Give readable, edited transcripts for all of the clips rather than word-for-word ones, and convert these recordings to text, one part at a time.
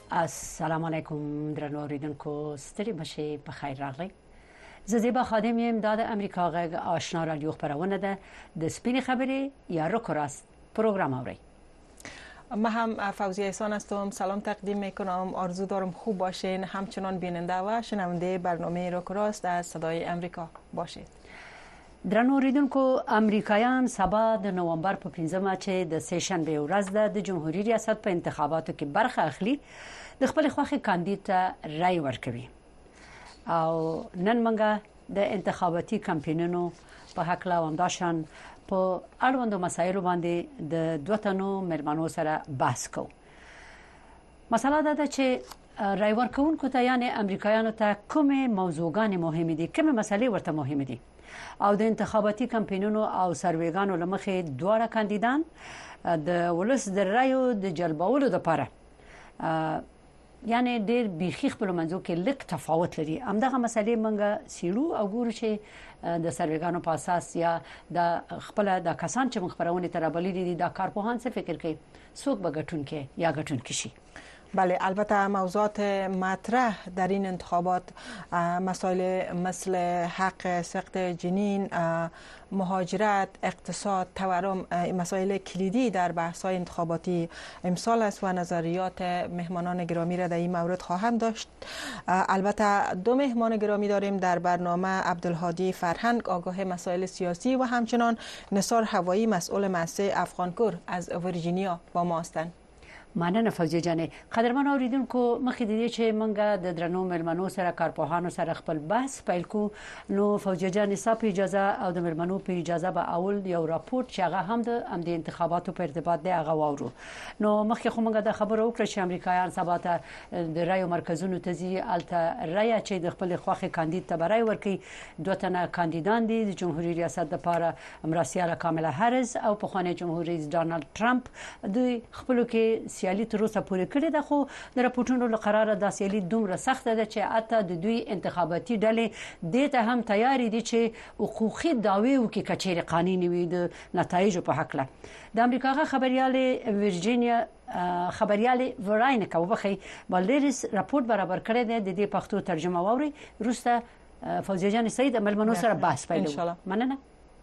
السلام علیکم درنو اوریدونکو ستړي بشي په خیر راغلی. زه زیبا خادم یم د امریکا غږ آشنا رادیو خبرونه ده د سپین خبری یا روکراست پروگرام اوري. من هم فوزیه احسان هستم. سلام تقدیم میکنم. آرزو دارم خوب باشین، همچنان بیننده و شنونده برنامه روکراست از صدای امریکا باشید. درنو اوریدونکو امریکایان سبا د نوامبر په 15مه چې د سیشنبه ورځ ده د جمهوریت ریاست په انتخاباتو کې برخه اخلي د خپل خوښې کاندید ته رای ورکوي. او نن منګه د انتخاباتي کمپاینونو په حق لا ونداشان په اړوندو مسایلو باندې د دوه تنو مېرمنو سره بحث کوو. مسله ده چې رای ورکوونکو ته یعنی امریکایانو ته کومه موضوعګان مهمه دي، کومه مسلې ورته مهمه دي او د انتخاباتي کمپاینونو او سروېګانو لمخې دواړه کاندیدان د ولس د رایو د جلبولو لپاره یعنی ډېر بيخي خپل منځو کې لیک تفاوت لري. همدغه مسلې منګه سیړو او ګورو چې د سروېګانو په اساس یا د خپل د کسان چې مخبرونه ترابلې دي د کارپوهان څه فکر کوي څوک به ګټون کې یا ګټون کې شي. بله، البته موضوعات مطرح در این انتخابات مسائل مثل حق سقط جنین، مهاجرت، اقتصاد، تورم مسائل کلیدی در بحث‌های انتخاباتی امسال است و نظریات مهمانان گرامی را در این مورد خواهم داشت. البته دو مهمان گرامی داریم در برنامه: عبدالهادی فرهنگ آگاه مسائل سیاسی و همچنان نثار هوایی مسئول مؤسسه افغانکور از ویرجینیا با ما هستند. مننه فوزیه جانې. قدرمن اوریدونکو مخکې د دې چې منګه د درنو مېرمنو سره کارپوهانو سره خپل بحث پیل کو نو فوزیه جانې صاحب اجازه او د مېرمنو په اجازه به اول یو راپورټ چې هغه هم د انتخاباتو په ارتباط دی هغه واورو. نو مخکې خو منګه د خبرو وکړه چې امریکایان سبا ته د رایو مرکزونو ته ځي الته رای چې د خپل خوښې کاندید ته برای ورکي. دوه تنه کاندیدان دي د جمهوریت ریاست لپاره مرسیاله کاملا هریس او په خوانی جمهور رئیس ډانلډ ټرمپ د خپل کې سیالي تر اوسه پورې کړې ده، خو د راپورټونو له قراره د سیالي دومره سخته ده چې اته د دوی انتخاباتي ډلې د ته هم تیاری دي چې حقوقي دعوی وکړي کچېر قانوني وي د نتایجو په حق له. د امریکا خبريال ویرجینیا خبريال وراینا وبخي بالریس راپورټ برابر کړی دی د دې پښتو ترجمه ووري روسته فوزیه جان سید ملمنو سره بحث پیلوي. مننه.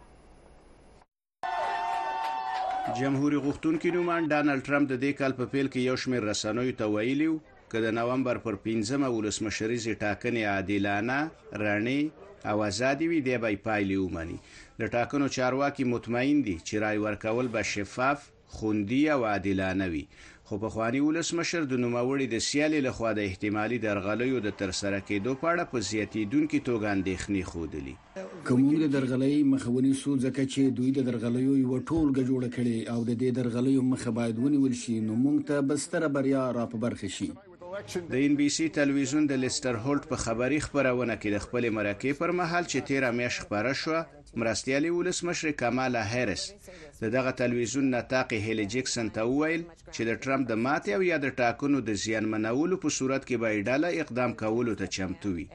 جمهوریت غوښتونکي نومان ډانلډ ټرمپ د دې کال په پیل کې یو شمېر رسنیو ته ویلي چې د نوامبر پر 15مه ولسمشریزې ټاکنې عادلانه، رڼې او آزادې وي دی به پایلې ومني. د ټاکنو چارواکي مطمئن دي چې رای ورکول به شفاف، خوندي او عادلانه وي. خو په خواني ولسمشر د نوموړي د سیالي لخوا د احتمالي درغلیو د ترسره کېدو په اړه په زیاتېدونکو توګه اندېښنې ښودلې. کومو د درغلۍ مخاوني سو ځکه چې دوی د درغلیو یو ټولګه جوړه کړي او د دې درغلیو مخه باید ونیول شي نو موږ ته بستر بریا را په برخه شي. د ان بي سي تلویزیون د لیستر هولټ په خبري خبرونه کې د خپل مرکې پر مهال چې 13 میاشت خبره شو مرستيالي ولسمشر کامالا هریس دغه تلویزیون نطاق هیلی جکسن ته وویل چې د ټرمپ د ماتې او یا د ټاکنو د زیان منولو په صورت کې به ډاله اقدام کولو ته چمتو وي.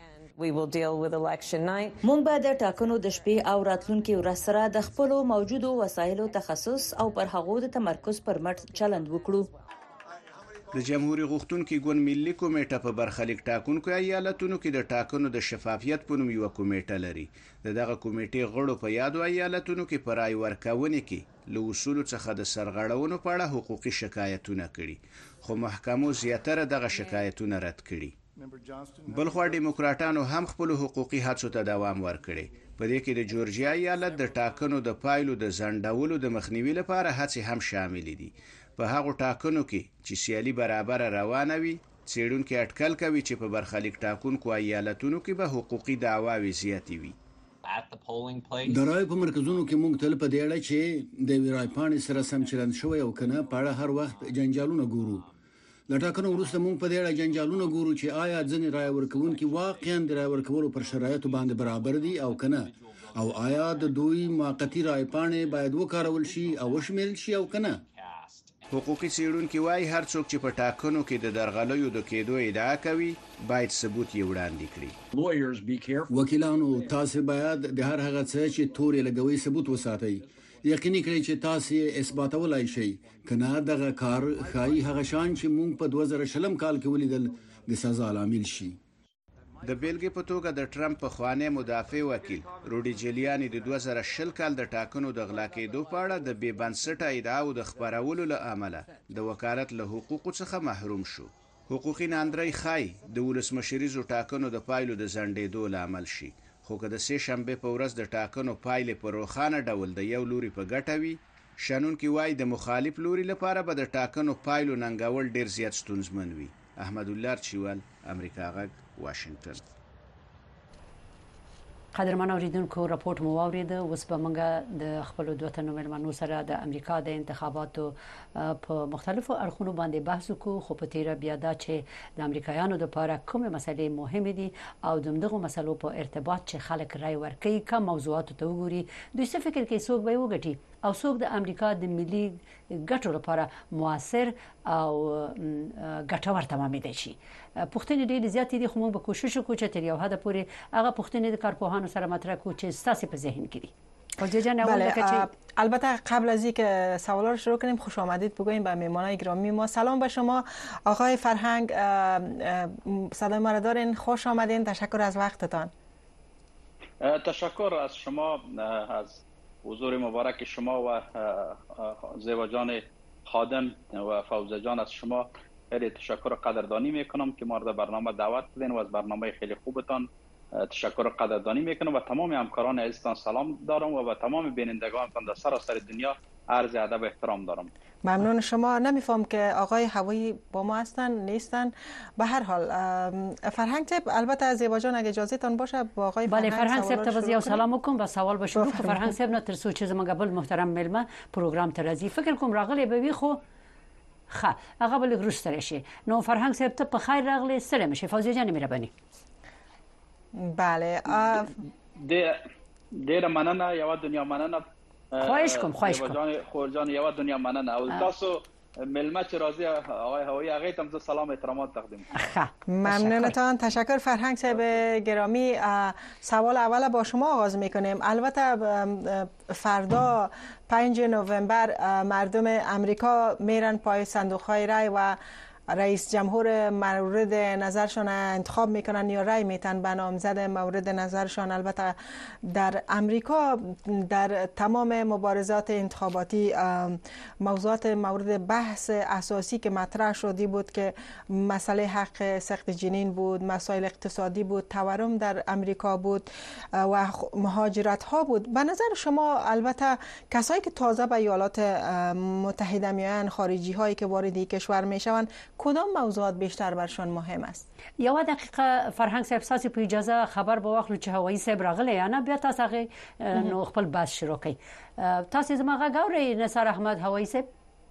مونږ به د ټاکنو د شپې او راتلونکي ورځ سره د خپل موجودو وسایلو تخصص او پر هغو د تمرکز پر مټ چلند وکړو. د جمهوریت غوښتونکي ګوند ملي کمیټه په برخلیک ټاکنکو ایالتونو کې د ټاکنو د شفافیت په نوم یو کمیټه لري. دغه کمیټې غړو په یادو ایالتونو کې پر رای ورکونې کې له اصولو څخه د سرغړونو په اړه حقوقي شکایتونه کړي، خو محکمو زیاتره دغه شکایتونه رد کړي. بلخوا ډیموکراټانو هم خپل حقوقي هڅو ته دوام ورکړي. په دې کې د جورجیا ایالت د ټاکنو د پایلو د ځنډولو د مخنیوي لپاره هڅې هم شامل دي. په هغو ټاکنو کې چې سیالي برابر روانه وي څېړونکي اټکل کوي چې په برخلیک ټاکنکو ایالتونو کې به حقوقي دعواوې زیاتې وي. د رای په مرکزونو کې موږ تل په دې اړه چې د رای پاڼې سره سم چلند شوی او کنه په اړه هر وخت جنجالونه ګورو. د ټاکنو وروسته موږ په دې اړه جنجالونه ګورو چې آیا ځینې رای ورکوونکي واقعا د رای ورکولو پر شرایطو باندې برابر دي او کنه، او آیا د دوی موقتی رای پاڼې باید وکارول شي او وشمیرل شي او کنه. حقوقي څېړونکي وایي هر څوک چې په ټاکنو کې د درغلیو د کېدو ادعا کوي باید ثبوت یې وړاندې کړي. وکیلانو تاسو باید د هر هغه څه چې تورې لګوي ثبوت وساتئ. یقیني کړئ چې تاسو اثباتولای شئ کنه دغه کار خای هغه شان چې موږ په 2020 کال کې ولیدل د سزا لامل شي. د بیلګې په توګه د ټرمپ په خوانې مدافع وکیل روډي جیلیانی د 2020 کال د ټاکنو د غلا کېدو په اړه د بې بنسټه ادعاو د خبرولو له امله د وکالت له حقوقو څخه محروم شو. حقوقي ناندري خای د ولسمشریزو ټاکنو د پایلو د ځنډېدو لامل شي، خو که د سه شنبه په ورځ د ټاکنو پایلې په روښانه ډول د یو لوري په ګټه وي، شنونکي وایي د مخالف لوري لپاره به د ټاکنو پایلو ننګول ډیر زیات ستونزمن وي. احمد الله چوال، امریکا غږ، واشنگټن. قدرمن اوریدونکو راپورټ مو واورید. اوس به موږ د خپل دوه تنو مېلمنو سره د امریکا د انتخاباتو په مختلفو اړخونو باندې بحث وکړو، خو په تیره بیا دا چې د امریکایانو لپاره کومه مسلې مهمه دي او دغه مسلو په ارتباط چې خلک رائے ورکوي کوم موضوعات ته وګوري، دوی څه فکر کوي څوک به وګټي او څوک د امریکا د ملي ګټو لپاره موثر او ګټور تمامېدای شي. پوښتنې ډېرې زیاتې دي، خو موږ به کوشش وکړو چې تر یو حده پورې هغه پوښتنې د کارپوهانو سره مطرح کړو چې ستاسو په ذهن کې دي. البته قبل از اینکه سوالا رو شروع کنیم خوش آمدید بگوییم به مهمانان گرامی ما. سلام به شما آقای فرهنگ، صدای ما را دارین؟ خوش آمدین، تشکر از وقتتان. تشکر از شما، از حضور مبارک شما و زیبا جان خادم و فوزه جان، از شما خیلی تشکر و قدردانی میکنم که ما را در برنامه دعوت کردین و از برنامه خیلی خوبتان تشکر و قدردانی میکنم و تمام همکاران عزیزتان سلام دارم و به تمام بینندگانتان در سراسر دنیا عرض ادب و احترام دارم. ممنون شما. نمیفهم که آقای هوایی با ما هستن نیستن. به هر حال فرهنگ صاحب، البته از زیبا جان اگه اجازه تان باشه با آقای فرهنگ صاحب ته سلام وکم و سوال به شروع که فرهنگ صاحب نه تر څو چې زموږ بل محترم ملما پروګرام ته راځي، فکر کوم راغلی به وي خو هغه بل وروسته راشي. نو فرهنگ صاحب ته په خیر راغلی، سلام مشه. فوزیه جان مهرباني. بله ډیر مننه، یو دنیا مننه. خواهش کوم خورجان یو دنیا مننه. او تاسو ملمه چې راځي آقای هوایی هغه ته سلام احترامات تقدیم. ممنونتان، تشکر. فرهنگ صاحب گرامی، سوال اول با شما آغاز میکنیم. البته فردا 5 نوامبر مردم امریکا میرن پای صندوق های رای و رئیس جمهور مورد نظرشان انتخاب میکنن یا رای میتن به نامزد مورد نظرشان. البته در امریکا در تمام مبارزات انتخاباتی موضوعات مورد بحث اساسی که مطرح شدی بود که مسئله حق سقط جنین بود، مسائل اقتصادی بود، تورم در امریکا بود و مهاجرت ها بود. به نظر شما البته کسایی که تازه به ایالات متحده میان، خارجی هایی که وارد کشور میشوند، کدام موضوعات بیشتر برشان مهم است؟ یو دقیقه فرهنگ صاحب، تاسو په اجازه خبر به واخلو چې هوایی صاحب راغلی یا نه، بیا تاسو هغه نو خپل بحث شروع کړئ. تاسو زما غږ اورئ نثار احمد هوایی صاحب؟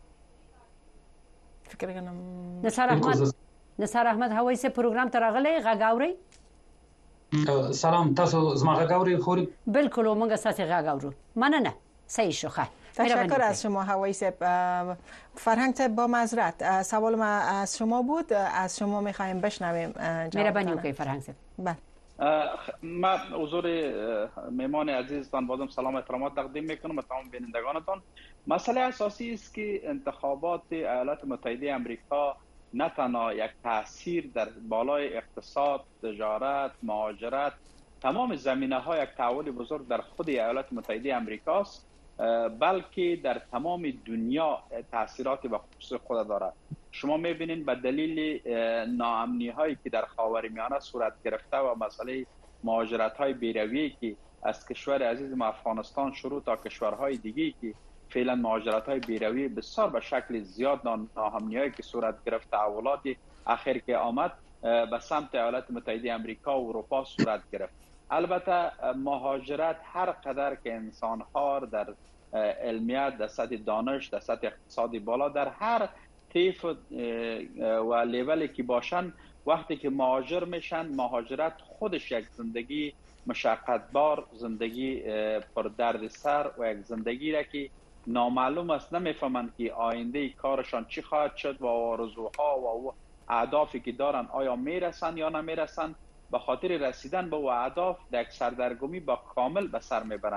فکر کنم نثار احمد هوایی صاحب پروګرام ته راغلی، غږ اورئ؟ سلام، تاسو زما غږ اورئ؟ خوري بالکل، موږ تاسو غږ اورو. مننه، صحیح شو. تشکر از شما هوایی صاحب. فرهنگ صاحب با معذرت سوال ما از شما بود، از شما میخوایم بشنویم. مهربانی وکړئ فرهنگ صاحب. بله. ما حضور مهمان عزیزتان بازم سلام احترامات تقدیم میکنم و تمام بینندگانتان. مسئله اساسی است که انتخابات ایالات متحده آمریکا نه تنها یک تاثیر در بالای اقتصاد، تجارت، مهاجرت، تمام زمینه‌ها یک تحول بزرگ در خود ایالات متحده آمریکا است، بلکه در تمام دنیا تاثیرات به خصوص خود دارد. شما میبینید به دلیل ناامنی هایی که در خاورمیانه صورت گرفته و مسئله مهاجرت های بیرویه که از کشور عزیز ما افغانستان شروع تا کشورهای دیگه که فعلا مهاجرت های بیرویه بسیار به شکل زیاد ناامنی هایی که صورت گرفته، تحولات اخیر که آمد به سمت ایالات متحده آمریکا و اروپا صورت گرفت. البته مهاجرت هر قدر که انسان ها در علمیت، در سطح دانش، در سطح اقتصادی بالا، در هر طیف و لیولی که باشن، وقتی که مهاجر میشن، مهاجرت خودش یک زندگی مشقتبار، زندگی پر درد سر و یک زندگی را که نامعلوم است، نمیفهمند که آینده کارشان چی خواهد شد و آرزوها و اهدافی که دارن آیا میرسن یا نمیرسن. به خاطر رسیدن به اهداف در یک سردرگمی با کامل به سر میبرند.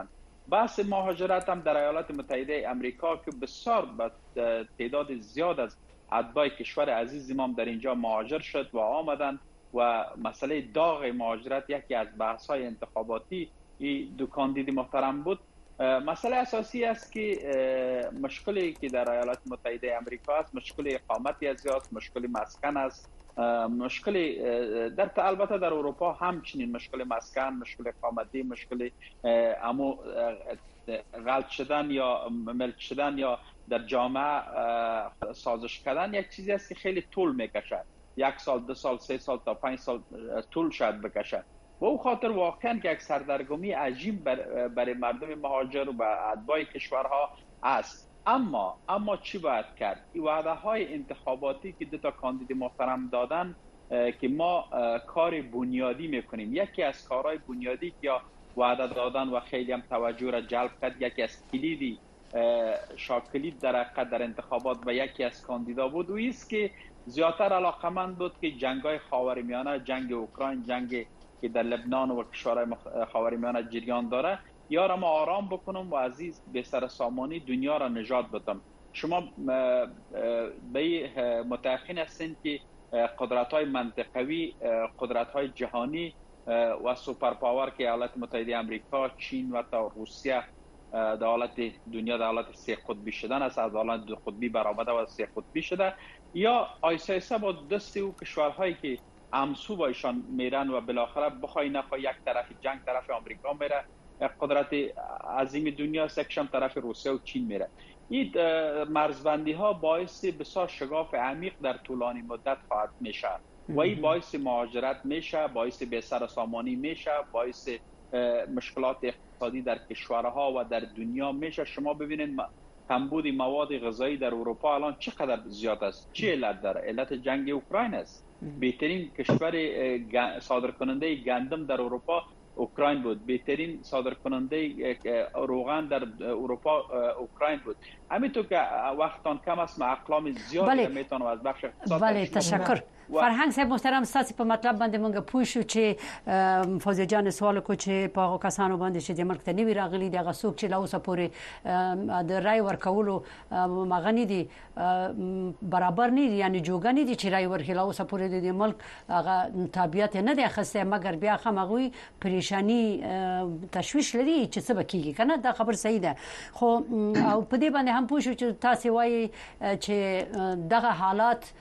بحث مهاجرت هم در ایالات متحده آمریکا که بسیار تعداد زیاد از اتباع کشور عزیز ما در اینجا مهاجر شد و آمدن و مسئله داغ مهاجرت یکی از بحث‌های انتخاباتی دو کاندید محترم بود. مسئله اساسی است که مشکلی که در ایالات متحده آمریکا است مشکل اقامتی است، مشکل مسکن است، مشکل البته در اروپا همچنین مشکل مسکن، مشکل اقامتی، مشکل غلط شدن یا ملک شدن یا در جامعه سازش کردن یک چیزی است که خیلی طول میکشه. 1 سال، 2 سال، 3 سال تا 5 سال طول شاید بکشه. و او خاطر واقعا که یک سردرگمی عجیب برای مردم مهاجر و اتباع کشورها است. اما چی باید کرد؟ این وعده های انتخاباتی که 2 کاندید محترم دادن که ما کار بنیادی میکنیم، یکی از کارهای بنیادی که وعده دادن و خیلی هم توجه را جلب کرد، یکی از کلیدی شاکلید در انتخابات و یکی از کاندیدا بود و است که زیادتر علاقمند بود که جنگ‌های خاورمیانه، جنگ اوکراین، جنگ که در لبنان و کشورهای خاورمیانه جریان داره، یا را ما آرام بکنم و عزیز به سر سامانی دنیا را نجات بدم. شما به متأخین هستین که قدرت‌های منطقوی، قدرت‌های جهانی و سوپر پاور که ایالات متحده آمریکا، چین و تا روسیه در حالت دنیا در حالت 3 قطبی شدن است، از حالت 2 قطبی برآمده و 3 قطبی شده، یا آیسا با دست او کشورهایی که همسو با ایشان میرن و بالاخره بخوای نخوای یک طرف جنگ طرف آمریکا میره، قدرت عظیم دنیا سکشن طرف روسیه و چین میره. این مرزبندی ها باعث بسیار شگاف عمیق در طولانی مدت خواهد میشه و این باعث مهاجرت میشه، باعث بی سر سامانی میشه، باعث مشکلات اقتصادی در کشورها و در دنیا میشه. شما ببینید کمبود مواد غذایی در اروپا الان چقدر زیاد است. چه علت داره؟ علت جنگ اوکراین است. بهترین کشور صادرکننده گندم در اروپا اوکراین بود، بهترین صادرکننده روغن در اروپا اوکراین بود. همینطور که وقتان کم است، اقلام زیادی میتونم از بخش اقتصاد. بله، تشکر. فرهنگ صاحب محترم، ستاسو په مطلب باندې مونږ پوه شو چې فوزي جان سوال کو چې په هغه کسانو باندې چې د ملک ته نوی راغلي دي، هغه څوک چې لا اوسه پورې د رای ورکولو مغني دي برابر نه دي، یعنی جوګه نه دي چې رای ورکړي، لا اوسه پورې د ملک هغه تابعیت نه دی اخیسته، مګر بیا هم هغوی پریشانی تشویش لري چې څه به کیږي کنه. دا خبر صحیح ده، خو او په دې باندې هم پوه شو چې تاسو وایي چې دغه حالات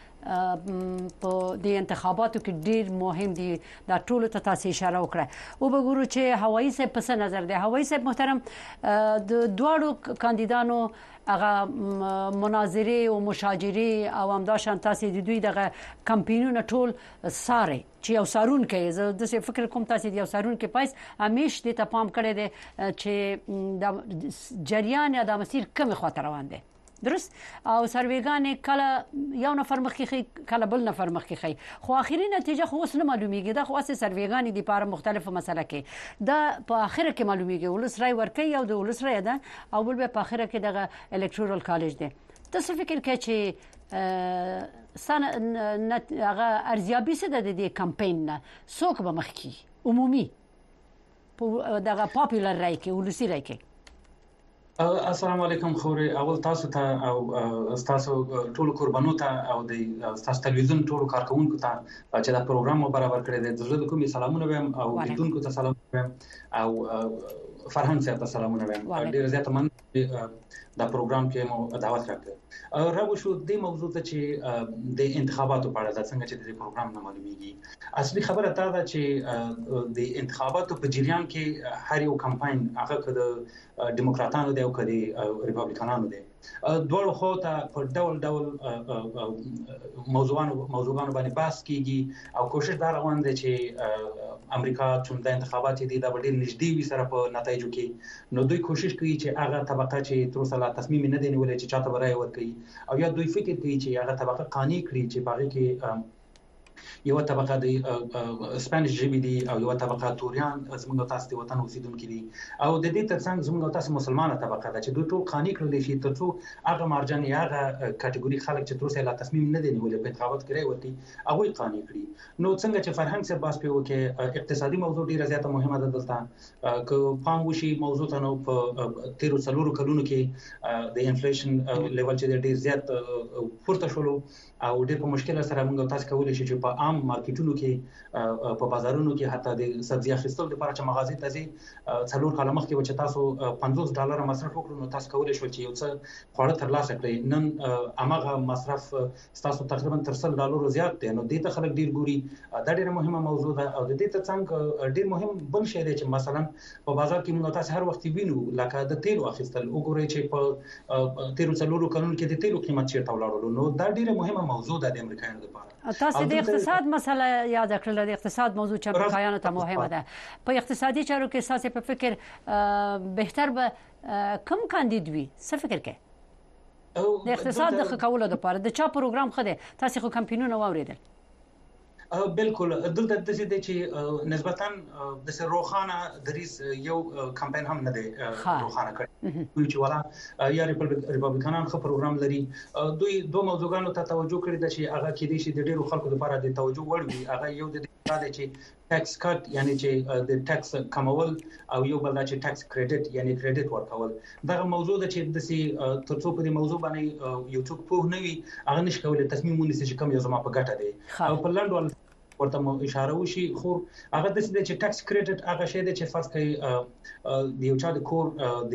په د انتخاباتو کې ډیر مهم دي. دا ټول ته تاسو اشاره وکړه. او وګورو چې هوایی صاحب پس نظر دی. هوایی صاحب محترم، د دوړو کاندیدانو هغه مناظره او مشاجره او همداشان تاسو د دوی دغه کمپاینونه ټول ساره چې یو سارون کې زه د فکر کوم تاسو د یو سارون کې پایس همیش د تپام کړی دی چې د جریان یا د مسیر کوم خاطر روان دي، درست؟ او سرویګان کله یو نفر مخکې کله بل نفر مخکې، خو اخیری نتیجه خو اوس نه معلومیږي. دا خو اسه سرویګان دي په مختلفه مسله کې، دا په اخر کې معلومیږي ولس رای ورکوي او د ولس رای ده او بل په اخر کې دغه الکتورال کالج دی. تاسو فکر کوئ چې هغه ارزیابي څه ده د کمپاین نه څوک به مخکې عمومي دغه پاپولر رای کې ولسی رای کې؟ السلام علیکم خوري. اول تاسو ته او تاسو ټول قربانو ته او د تاسو تلویزیون ټول کارکونکو ته چې دا پروګرام برابر کړی دی، د زړه کومې سلامونه وایم او لیدونکو ته سلام وایم او فرهنګ صاحب ته سلامونه وایم. ډیر زیات من دا پروګرام کې مو دعوت راکړه. راو شو د موضوع ته چې د انتخاباتو په اړه د څنګه چې د پروګرام نه معلومیږي. اصلي خبره دا ده چې د انتخاباتو په جریان کې هر یو کمپاین هغه د ډیموکراتانو دی او کدي ریپابلیکانانو دی، دوړو خو ته په ډول موضوعانو باندې بحث کیږي او کوشش دا روان دی چې امریکا چې د انتخاباتو دي د ډېر نږدې وي سره په نتایجو کې، نو دوی کوشش کوي چې هغه طبقه چې تر اوسه لا تصمیم نه دی نیولې چې چاته برای ورکړي او یا دوی فکر کوي چې هغه طبقه قانع کړي چې باغې کې یو طبقه د اسپانیش ژبې دي او یو طبقه توریان زموږ تاسو د وطن اوسیدونکو دي او د دې ترڅنګ زموږ تاسو مسلمانه طبقه ده چې دوی ټول قانوني کړل شي ترڅو هغه مارجن یا هغه کټګوري خلک چې تر اوسه لا تصمیم نه دی نیولې په انتخابات کې وتی هغه قانوني کړی نو څنګه چې فرهنګ سے باس په وکه اقتصادي موضوع ډیره زیاته مهمه ده دلته که پام وشي موضوع ته نو په 13 کلونو کې د انفلیشن لیول چې ډیر زیات پورته شولو او ډېر په مشکل سره موږ تاسو کولای شئ چې په عام مارکیټونو کې په بازارونو کې حتی د سبزی اخیستلو لپاره چې مغازې ته ځي څلور کاله مخکې چې تاسو $50 مصرف وکړو نو تاسو کولای شئ چې یو څه خواړه ترلاسه کړئ نن هغه مصرف تاسو تقریبا تر $100 زیات دی نو دې ته خلک ډیر ګوري دا ډیره مهمه موضوع ده او د دې ترڅنګ ډیر مهم بل شی دی چې مثلا په بازار کې موږ تاسو هر وخت وینو لکه د تیلو اخیستل وګورئ چې په 13 کلونو کې د تیلو قیمت چیرته ولاړو نو دا ډیره مهمه موضوع ده د امریکایانو لپاره تاسو د اقتصاد مسله یاد کړل د اقتصاد موضوع چې امریکایانو ته مهمه ده په اقتصادي چارو کې تاسو په فکر بهتر به کم کاندید وي څه فکر کوي د اقتصاد د خکولو لپاره د چا پروګرام خده تاسو خو کمپینونه واوریدل بالکل دلته د دې چې نسبتاً د روخانه دریس یو کمپاین هم نه دی روخانه کړی چې ولا یا ریپبلیکانان خو پروګرام لري دوی دوه موضوعاتو ته توجه کړی د چې هغه کې دي چې د ډیرو خلکو لپاره د توجه وړ وي هغه یو د دې چې ټیکس کټ یعنی چې د ټیکس کمول او یو بل چې ټیکس کریډټ یعنی کریډټ ورکول دا موضوع د چې د سي ترڅو په دې موضوع باندې یو څوک په نوي هغه نش کولای تصمیم ونیسي چې کوم یو زما په ګټه دی او په لنډ ورته اشاره وشي خو هغه د دې چې ټیکس کریډټ هغه شی دی چې فرض کړئ د یو چا د کور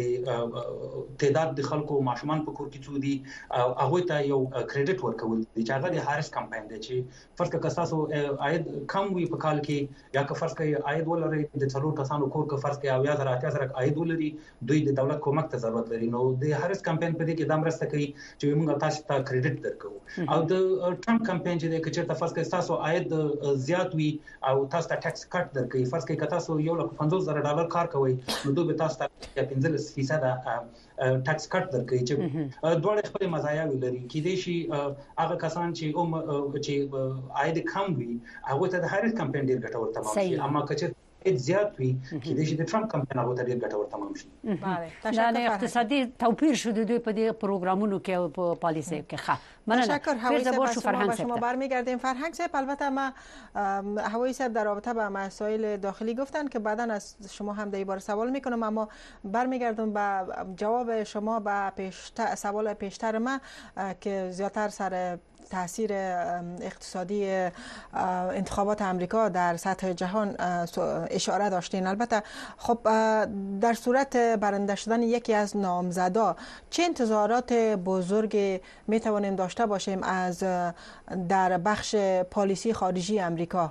د تعداد د خلکو ماشومان په کور کې څو دي او هغه ته یو کریډټ ورکول دي چې هغه د هارس کمپاین دی چې فرض کړئ تاسو عاید کم وي په کال کې یا که فرض کړئ عاید ولري د څلور کسانو کور کې فرض کړئ 8000 عاید ولري دوی د دولت کومک ته ضرورت لري نو د هارس کمپاین په دې کې د مرسته کوي چې موږ تاسو ته کریډټ درکو او د ټرمپ کمپاین چې د کچر فرض کړئ تاسو عاید زیات وي او تاسو ته ټیکس کټ درکې فرض کړئ تاسو $150,000 کار کوئ نو دوی به تاسو ته 15% ټیکس کټ درکې چې دوه خپل مزایا لري کې دي شي هغه کسان چې عاید کم وي هغه ته د هارس کمپاین ډیر ګټور تمام شي اما کچر زیات وي کې د ټرمپ کمپاین هغه ته ډیر ګټور تمام شي دا اقتصادي توپیر شو د دوی په دې پروګرامونو کې او په پالیسي کې ښه تشکر هوایی صاحب شما برمیگردیم فرهنگ صاحب البته ما هوایی صاحب در رابطه با مسائل داخلی گفتن که بعداً از شما هم در این باره سوال میکنم اما برمیگردم به جواب شما به سوال پیشتر ما که زیادتر سر تاثیر اقتصادی انتخابات آمریکا در سطح جهان اشاره داشتین. البته خب در صورت برنده شدن یکی از نامزدا چه انتظارات بزرگ می توانیم داشته باشیم از در بخش پالیسی خارجی آمریکا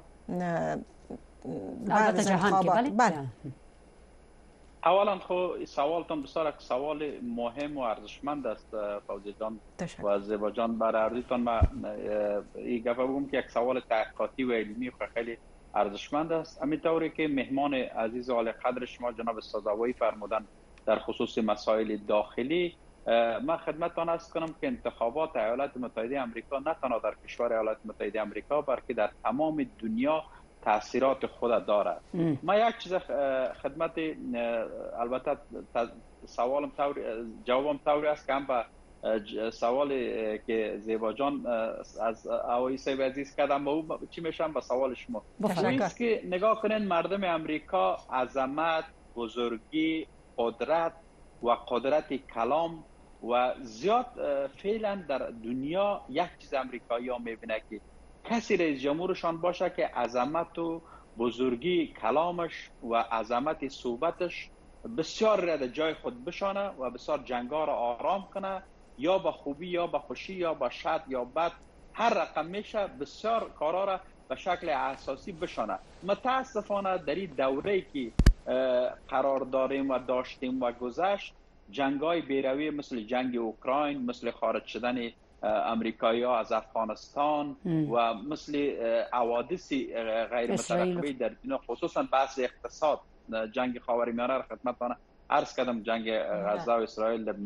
بعد از انتخابات؟ بله. اولا خو سوالتان بسیار یک سوال مهم و ارزشمند است فوزی جان و زیبا جان. برای عرضیتان ما این گفته بگم که یک سوال تحقیقاتی و علمی و خیلی ارزشمند است. همینطوری که مهمان عزیز عالی قدر شما جناب استادوایی فرمودن در خصوص مسائل داخلی، من خدمتتان عرض کنم که انتخابات ایالات متحده آمریکا نه تنها در کشور ایالات متحده آمریکا بلکه در تمام دنیا تاثیرات خود دارد. ما یک چیز خدمت البته سوالم جوابم طوری است که هم به سوال که زیبا جان از آقای صاحب عزیز کردم او چی میشم به سوال شما است که نگاه کنین مردم امریکا عظمت، بزرگی، قدرت و قدرت کلام و زیاد فعلا در دنیا یک چیز امریکایی ها میبینه که کسی رئیس جمهورشان باشه که عظمت و بزرگی کلامش و عظمت صحبتش بسیار را جای خود بشانه و بسیار جنگا را آرام کنه، یا با خوبی یا با خوشی یا با شد یا بد هر رقم میشه بسیار کارا را به شکل اساسی بشانه. متاسفانه در این دوره که قرار داریم و داشتیم و گذشت، جنگای بیروی مثل جنگ اوکراین، مثل خارج شدن امریکایی ها از افغانستان و مثل حوادث غیر مترقبه در دنیا، خصوصا بحث اقتصاد، جنگ خاورمیانه را خدمتتان عرض کردم، جنگ غزه و اسرائیل، لبنان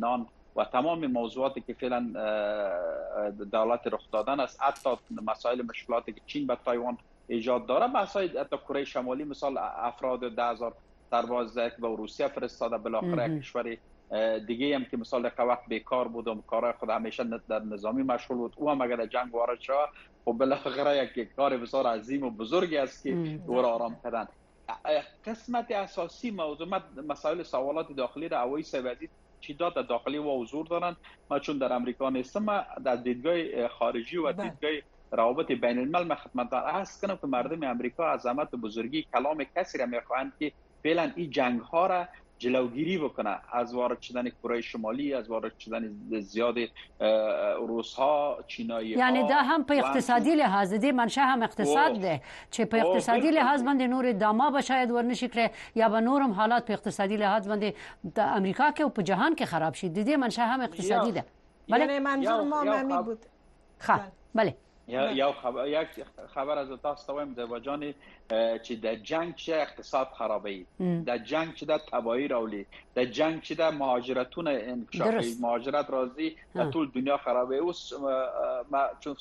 و تمام موضوعاتی که فعلا دولت رخ دادن است، حتی مسائل مشکلاتی که چین به تایوان ایجاد داره، مسائل حتی کره شمالی مثال افراد 10,000 سرباز که به روسیه فرستاده، بالاخره کشور دیگه هم که مثال یک وقت بیکار بود و کارهای خود همیشه در نظامی مشغول بود، او هم اگر جنگ وارد شد خب بالاخره یک کار بسیار عظیم و بزرگی است که او را آرام کردن. قسمت اساسی موضوع مسائل سوالات داخلی را اوی سوادی چیدات داخلی و حضور دارند. ما چون در امریکا نیستم، ما در دیدگاه خارجی و دیدگاه روابط بین الملل خدمتتان عرض کنم که مردم امریکا عظمت و بزرگی کلام کسی را میخواهند که فعلا این جنگ ها را جلوگیری بکنه، از وارد شدن کره شمالی، از وارد شدن زیاد روس ها، چینایی ها. یعنی ده هم په اقتصادي لحاظ دي منشأ هم اقتصاد ده چې په اقتصادي لحاظ باندې نور دما به شاید ورنشي کړي یا به نورم حالات په اقتصادي لحاظ باندې د امریکا کې او په جهان کې خراب شي. د دې منشأ هم اقتصادي ده. یعنی منظور ما معنی بود. بله. یک خبر از تاسو وایم د وجانې چې د جنگ چې اقتصاد خرابوي، د جنگ چې د تباهی راولي، د جنگ چې د مهاجرتونه انکشافي، مهاجرت راځي د ټول دنیا خرابوي. اوس ما چون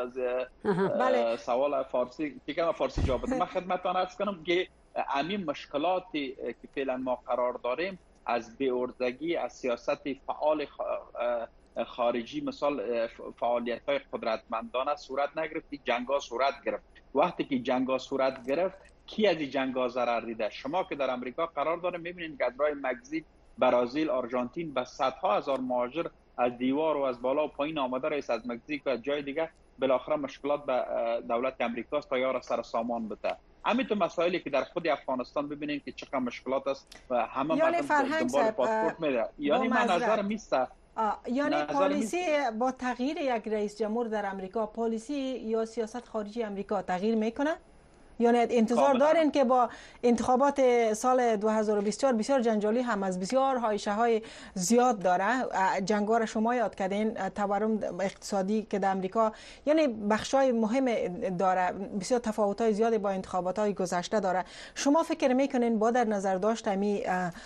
سوال فارسی که کوم فارسی جواب بدم، ما خدمتتان عرض کنم که همین مشکلاتی که فعلا ما قرار داریم از بی‌عرضگی از سیاست فعال خارجی، مثال فعالیت‌های قدرتمندانه صورت نگرفت، جنگ‌ها صورت گرفت. وقتی که جنگ‌ها صورت گرفت، کی از این جنگ‌ها ضرر دیده؟ شما که در امریکا قرار داره می‌بینید که از راه مکزیک، برزیل، آرژانتین به صدها هزار مهاجر از دیوار و از بالا و پایین آمده رئیس از مکزیک و جای دیگه، بالاخره مشکلات به دولت امریکا است تا یار سر سامان بده. همینطور مسائلی که در خود افغانستان ببینید که چقدر مشکلات است و همه یعنی مردم دنبال پاسپورت میره. یعنی من نظر میسته یعنی پالیسی با تغییر یک رئیس جمهور در امریکا، پالیسی یا سیاست خارجی امریکا تغییر میکنه؟ یعنی انتظار دارین که با انتخابات سال 2024 بسیار جنجالی هم از بسیار حایشه های زیاد داره، جنگا را شما یاد کردین، تورم اقتصادی که در امریکا یعنی بخشای مهم داره، بسیار تفاوت های زیادی با انتخابات های گذشته داره. شما فکر میکنین با در نظر داشت امی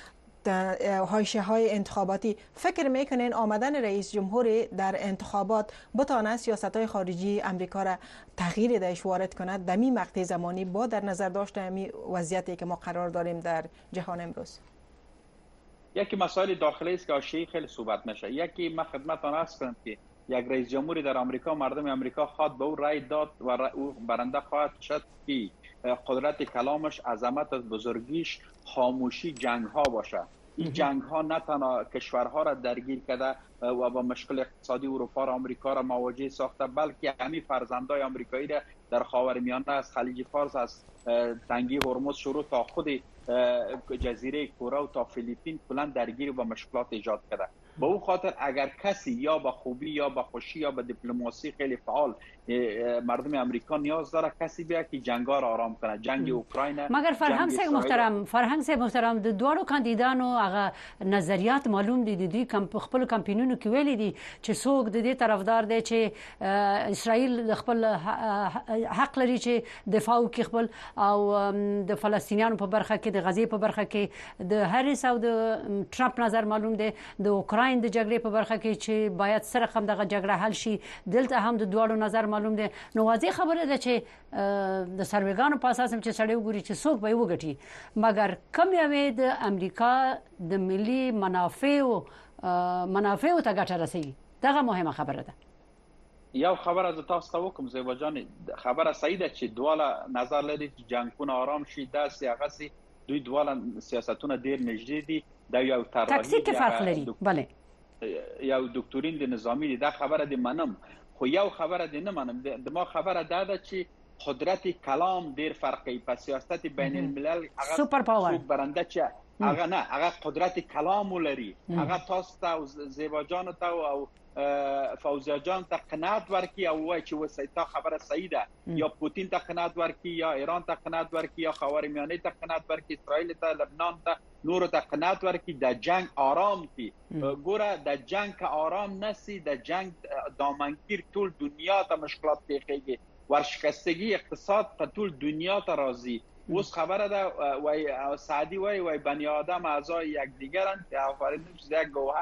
حاشیه های انتخاباتی فکر میکنین آمدن رئیس جمهور در انتخابات بتانه سیاست های خارجی امریکا را تغییر دهش وارد کند در این مقطع زمانی با در نظر داشت همین وضعیتی که ما قرار داریم در جهان امروز؟ یکی مسائل داخلی است که حاشیه‌ای خیلی صحبت میشه. یکی من خدمتتان عرض کنم که یک رئیس جمهوری در آمریکا، مردم آمریکا خواهد به او رأی داد و او برنده خواهد شد که قدرت کلامش، عظمت بزرگیش، خاموشی جنگ ها باشه. این جنگ ها نه تنها کشورها را درگیر کرده و با مشکل اقتصادی اروپا و آمریکا را مواجه ساخته، بلکه همین فرزندای آمریکایی را در خاورمیانه از خلیج فارس، از تنگی هرمز شروع تا خود جزیره کره و تا فیلیپین کلا درگیر و مشکلات ایجاد کرده. به او خاطر اگر کسی یا با خوبی یا با خوشی یا با دیپلماسی خیلی فعال مردم امریکا نیاز داره کسی بیا که جنگا را آرام کنه، جنگ اوکراین. مگر فرهنگ سے محترم د دوړو کاندیدانو هغه نظریات معلوم دي، د دوی خپل کمپینونو کې ویلي دي چې څوک د دې طرفدار دی چې اسرائیل خپل حق لري چې دفاع وکړي خپل، او د فلسطینیانو په برخه کې، د غزې په برخه کې د هریس او د ټرمپ نظر معلوم دی، د اوکراین د جګړې په برخه کې چې باید سره هم دغه جګړه حل شي، دلته هم د دوړو نظر معلوم دی. نو واضح خبره ده چې د سروېګانو په اساس چې سړی وګوري چې څوک به وګټي، مګر کم یوې د امریکا د ملي منافعو ته ګټه رسوي. دغه مهمه خبره ده. یو خبر از تاسو ته وکم زیبا جان، خبره صحیح ده چې دواله نظر لري چې جنگونه آرام شي، داسې هغه سي دوی دواله سیاستونه ډیر نږدې دي، دا یو طرحه تاکتیک فرق لري. بله یو دکتورین د نظامی دي، دا خبره د منم، خو یو خبره د نه منم. د ما خبره ده چې قدرت کلام ډیر فرقی په سیاست بین الملل. هغه سوپر پاور برنده چې هغه نه، هغه قدرت کلام ولري، هغه تاسو ته زیبا جان ته او فوزیا جان ته قناعت ورکی او وای چې وسایتا خبره صحیح ده، یا پوتین ته قناعت ورکی، یا ایران ته قناعت ورکی، یا خاورمیانه ته قناعت ورکی، اسرائیل ته، لبنان ته، نور ته قناعت ورکی. د جنگ آرام کی ګوره، د جنگ که آرام نسی، د جنگ دامنگیر ټول دنیا ته مشکلات پیښیږي، ورشکستگی اقتصاد په ټول دنیا ته راځي. اوس خبره ده وای سعدی وای بنی آدم اعضای یکدیگرند که آفریدونش یک گوهرند.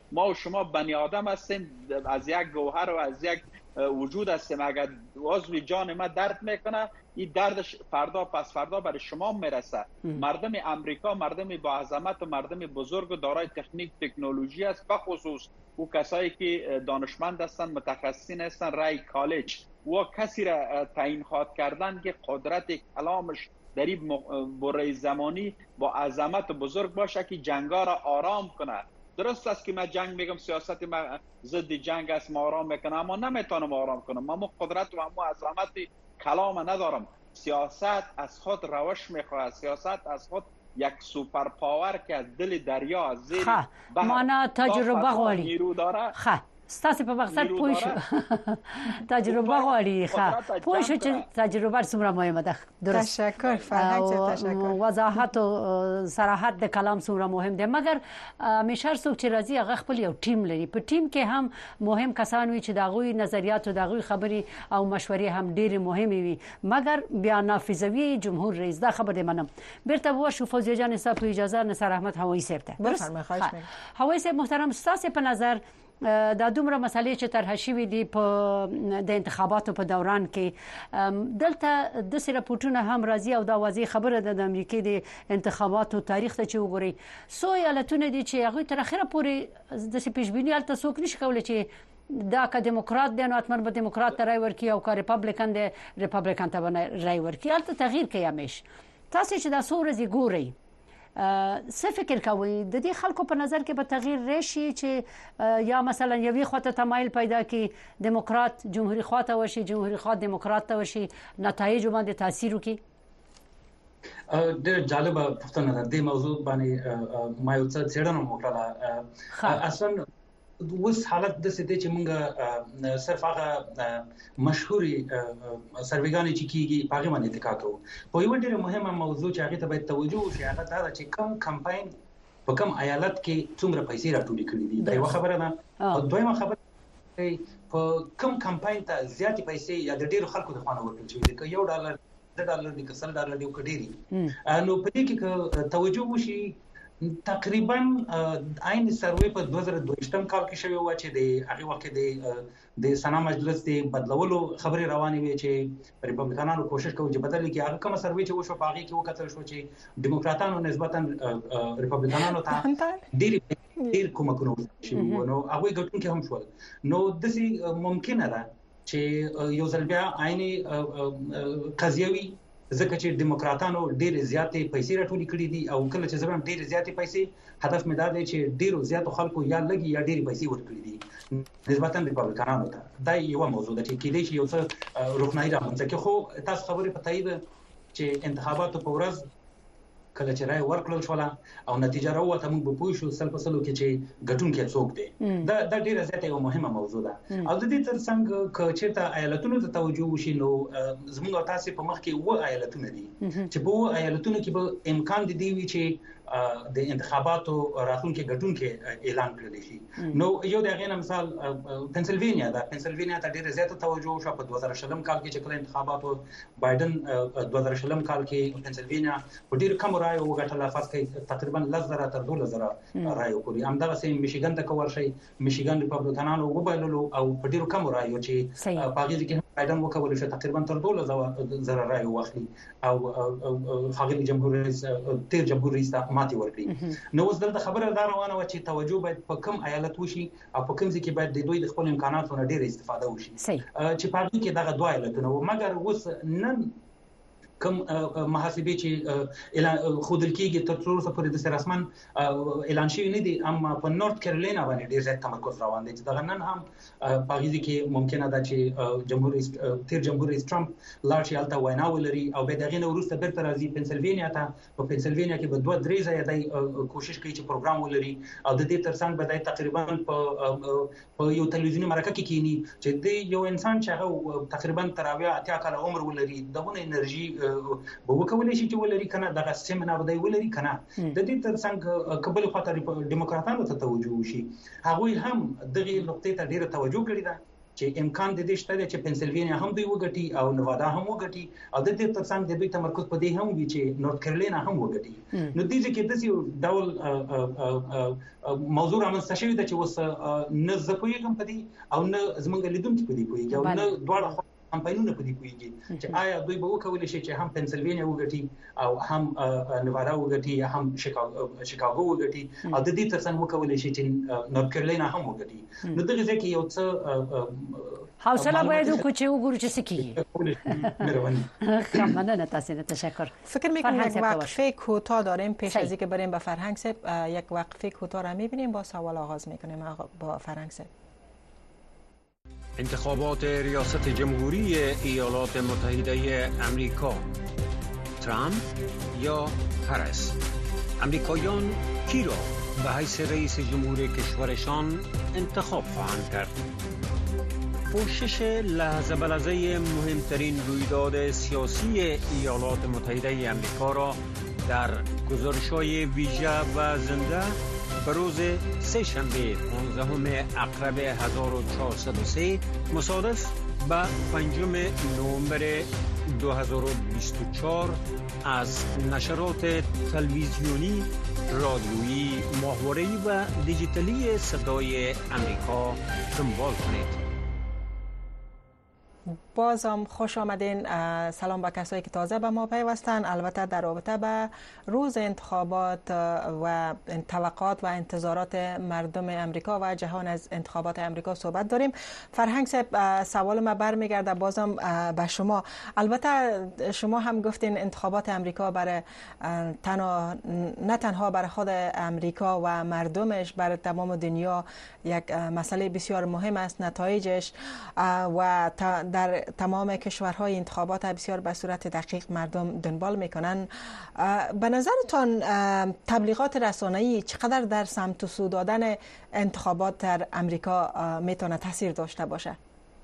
ما و شما بنی آدم هستیم، از یک گوهر و از یک وجود هستیم. اگر عضو جان ما درد میکنه، این دردش فردا پس فردا برای شما میرسه. مردم امریکا مردم با عظمت و مردم بزرگ و دارای تکنیک تکنولوژی است، به خصوص او کسایی که دانشمند هستند، متخصصین هستند، رای کالج و کسی را تعیین خواهد کردن که قدرت کلامش در این بره زمانی با عظمت بزرگ باشه که جنگا را آرام کنه. درست است که من جنگ میگم، سیاست من ضد جنگ است، ما آرام میکنم، اما نمیتونم آرام کنم. من قدرت و همو عظمت کلام ندارم. سیاست از خود روش میخواد، سیاست از خود یک سوپر پاور که از دل دریا از زیر مانا تجربه غواړي. نیرو داره. ستاسو په مقصد پوه شو. تجربه غواړي. پوه شو چې تجربه څومره مهمه ده. درست. تشکر فرهنگ صاحب، تشکر. وضاحت او صراحت د کلام څومره مهم دی، مګر همیشه څوک چې راځي هغه خپل یو ټیم لري. په ټیم کې هم مهم کسان وي چې د هغوی نظریات او د هغوی خبرې او مشورې هم ډېرې مهمې وي، مګر بیا نافذوي جمهور رئیس دا خبره منم. بیرته وشو فوزیه جان صاحب اجازه نثار احمد هوایی صاحب ته. بفرمایئ. خواهش می‌کنم. هوایی صاحب محترم، ستاسو په نظر دا دومره مسالې چې طرح شوې دي په د انتخاباتو په دوران کې، دلته د راپورټونه هم راځي او دا واضح خبره ده د امریکای د انتخاباتو تاریخ ته چې وګورئ، څو ایالتونه دي چې هغوی تر اخره پورې داسې پیشبیني هلته څوک نشي کولی چې دا که دیموکرات دی نو حتما به دیموکرات ته رای ورکړي او که ریپبلیکن دی ریپبلیکن ته به رای ورکړي. هلته تغییر کوي همیش. تاسو چې دا څو ورځې ګورئ، څه فکر کوي د دې خلکو په نظر کې به تغییر راشي چې یا مثلا یوې خواته تمایل پیدا کی دیموکرات جمهوریت خواته وشي، جمهوریت خوا دیموکرات ته وشي، نتایج باندې تاثیر وکړي؟ ډېر جالبه پوښتنه ده. دې موضوع باندې ما یو څه څېړنه وکړه. اصلا اوس حالت داسې دی چې موږ صرف هغه مشهوري سروېګانې چې کیږي په هغې باندې اتکا کوو. په یوه ډېره مهمه موضوع چې هغې ته باید توجه وشي هغه دا ده چې کوم کمپاین په کوم ایالت کې څومره پیسې راټولې کړي دي. دا یوه خبره ده. او دویمه خبره په کوم کمپاین ته زیاتې پیسې یا د ډېرو خلکو د خوا نه ورکړل شوي دي، که $1 $2 دي، که $100 دي، او که ډېرې. نو په دې کې که توجه وشي تقریبا عین سروې په 2022 کال کې شوی و چې د هغه وخت د سنا مجلس د بدلولو خبرې روانې وي چې ریپبلیکانانو کوشش کوي چې بدل کړي. هغه کوم سروې چې وشو په هغه کې وکتل شو چې دیموکراتانو نسبتا ریپبلیکانانو ته ډېر کومکونه وشي، نو هغه ګټونکي هم شول. نو داسې ممکنه ده چې یو ځل بیا عین قضیه وي، ځکه چې دیموکراتانو ډېر زیاتې پیسې راټولې کړې دي او کله چې زبم ډېر زیاتې پیسې، هدف مې دا دی چې ډېرو زیاتو خلکو یا لګي یا ډېرې پیسې ورکړي دي نسبتا ریپبلیکانانو ته. دا یو موضوع ده چې کېدای شي یو څه روښنايي رامنځته کړي. خو تاسو خبرې په تایید چې انتخاباتو په ورځ کله چې رای ورکړل شوله او نتیجه راووته، موږ به پوه شو سل په سلو کې چې ګټونکی څوک دی. دا ډېره زیاته یوه مهمه موضوع ده. او د دې ترڅنګ که چېرته ایالتونو ته توجه وشي، نو زموږ او تاسې په مخ کې 7 ایالتونه دي چې په 7 ایالتونو کې به امکان دی وي چې د انتخاباتو راتلونکي ګټونکي اعلان کړی شي. نو یو د هغې نه مثال پنسلوینیا ده. پنسلوینیا ته ډېره زیاته توجه وشوه په 2020 کال کې چې کله انتخاباتو بایدن 2020 کال کې پنسلوینیا په ډېرو کمو رایو وګټله، فرض کړئ تقریبا 10,000 تر 12,000 رایو پورې. همدغسې میشیګن ته که ورشئ، میشیګن ریپبلیکانانو وبایللو او په ډېرو کمو رایو چې په هغې کې هم بایدن وکولی شو تقریبا تر 12,000 رایو واخلي او ښاغلي تیر جمهور رئیس ته ماتې ورکړي. نو اوس دلته خبره دا روانه وه چې توجه باید په کوم ایالت وشي او په کوم ځای کې باید د دوی د خپلو امکاناتو نه ډېره استفاده وشي چې په هغې کې دغه 2 ایالتونه وو. مګر اوس نن کوم محاسبې چې اعلان ښودل کېږي تر اوسه پورې داسې رسما اعلان شوي نه دي، اما په نورث کیرولینا باندې ډېر زیات تمرکز روان دی چې دغه نن هم په هغې کې ممکنه ده چې تیر جمهور رئیس ټرمپ لاړ شي، هلته وینا ولري او بیا د هغې نه وروسته بېرته راځي پنسلوینیا ته. په پنسلوینیا کې به 2-3 ځایه دی کوشش کوي چې پروګرام ولري او د دې ترڅنګ به دی تقریبا په یو تلویزیوني مرکه کې کینی چې دی یو انسان چې هغه تقریبا تر 80 کاله عمر ولري، دغه انرژي به وکولی شي چې ولري کنه، دغه سیمنا به دی ولري کنه. د دې ترڅنګ که بلې خواته ډیموکراتانو ته توجه وشي، هغوی هم دغې نقطې ته ډېره توجه کړې ده چې امکان د دې شته چې پنسلوانیا هم دوی وګټي او نوادا هم وګټي او د دې ترڅنګ د دوی تمرکز په دې هم وي چې نورث کیرولینا هم وګټي. نو دې کې د یو ډول موضوع رامنځته شوې ده چې اوس نه زه پوهېږم په دې او نه زموږ لیدونکي په دې پوهېږي او نه دواړه کمپاینونه په دې پوهېږي چې آیا دوی به وکولی شي چې هم پنسلوانیا وګټي او هم نوادا وګټي یا هم شیکاګو وګټي او د دې ترڅنګ وکولی شي چې نورث کیرولینا هم وګټي. نو دغه ځکه یو څه حوصله باید وکړو چې وګورو چې څه کیږي. مننه تاسو نه تشکر. فکر می‌کنم یک وقفه کوتاه داریم پیش از اینکه بریم به فرهنگ صاحب. یک وقفه کوتاه را می‌بینیم با سوال آغاز می‌کنیم با فرهنگ صاحب. انتخابات ریاست جمهوری ایالات متحده امریکا، ترامپ یا هریس؟ امریکاییان کی را به حیث رئیس جمهور کشورشان انتخاب خواهند کرد؟ پوشش لحظه به لحظه مهمترین رویداد سیاسی ایالات متحده امریکا را در گزارش‌های ویژه و زنده به روز سه‌شنبه 15 اکتبر 1403 مصادف به 5 نوامبر 2024 از نشرات تلویزیونی، رادیویی، ماهواره‌ای و دیجیتالی صدای امریکا دنبال کنید. بازم خوش آمدین. سلام به کسایی که تازه به ما پیوستن. البته در رابطه به روز انتخابات و توقعات و انتظارات مردم امریکا و جهان از انتخابات امریکا صحبت داریم. فرهنگ صاحب، سوال ما برمیگرده بازم به شما. البته شما هم گفتین انتخابات امریکا برای نه تنها برای خود امریکا و مردمش، برای تمام دنیا یک مسئله بسیار مهم است. نتایجش و در تمام کشورهای انتخابات بسیار به صورت دقیق مردم دنبال میکنن. به نظرتان تبلیغات رسانه‌ای چقدر در سمت و سو دادن انتخابات در امریکا میتونه تاثیر داشته باشه؟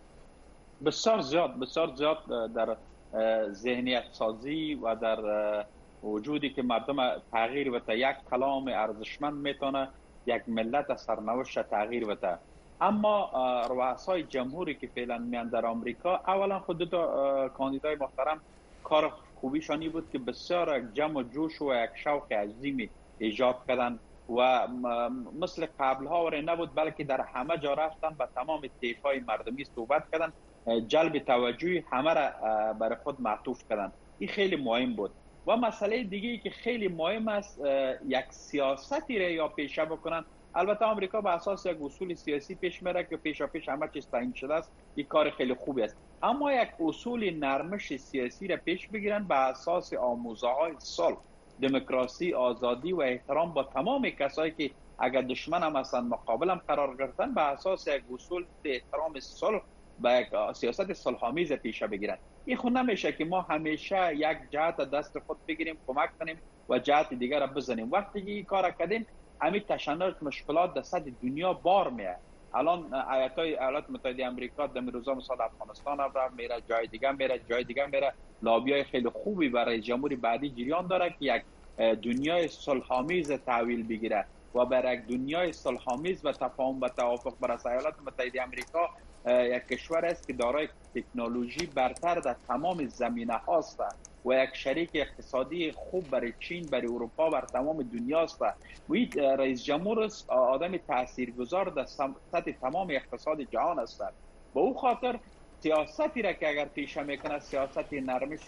بسیار زیاد در ذهنیت سازی و در وجودی که مردم تغییر بده. یک کلام ارزشمند میتونه یک ملت از سرنوشت تغییر بده. اما رؤسای جمهوری که فعلا میان در آمریکا، اولا خود دو تا کاندیدای محترم کار خوبیشانی بود که بسیار جمع و جوش و یک شوق عظیمی ایجاد کردن و مثل قبلها وره نبود، بلکه در همه جا رفتن به تمام طیف‌های مردمی صحبت کردن، جلب توجه همه را برای خود معطوف کردن. این خیلی مهم بود. و مسئله دیگه که خیلی مهم است، یک سیاستی را یا پیشه بکنن. البته آمریکا به اساس یک اصول سیاسی پیش میره که پیش همه چیز تعیین شده است. این کار خیلی خوبی است. اما یک اصول نرمش سیاسی را پیش بگیرن به اساس آموزه‌های صلح، دموکراسی، آزادی و احترام با تمام کسایی که اگر دشمن هم هستند مقابل هم قرار گرفتن، به اساس یک اصول احترام صلح با یک سیاست صلح‌آمیز پیش بگیرن. این خود نمیشه که ما همیشه یک جهت دست خود بگیریم، کمک کنیم و جهت دیگر را بزنیم. وقتی که این کار کردیم، همین تشنج مشکلات در سطح دنیا بار میاد. الان ایالات متحده آمریکا در روزا مثلا افغانستان میره، جای دیگه میره. لابیای خیلی خوبی برای جمهوری بعدی جریان داره که یک دنیای صلح‌آمیز تحویل بگیره و برای یک دنیای صلح‌آمیز و تفاهم و توافق برای ایالات متحده آمریکا یک کشور است که دارای تکنولوژی برتر در تمام زمینه هاست و یک شریک اقتصادی خوب برای چین، برای اروپا، بر تمام دنیا است. و رئیس جمهور آدم تاثیرگذار در سطح تمام اقتصاد جهان است. با او خاطر سیاستی را که اگر پیشه میکنه، سیاست نرمش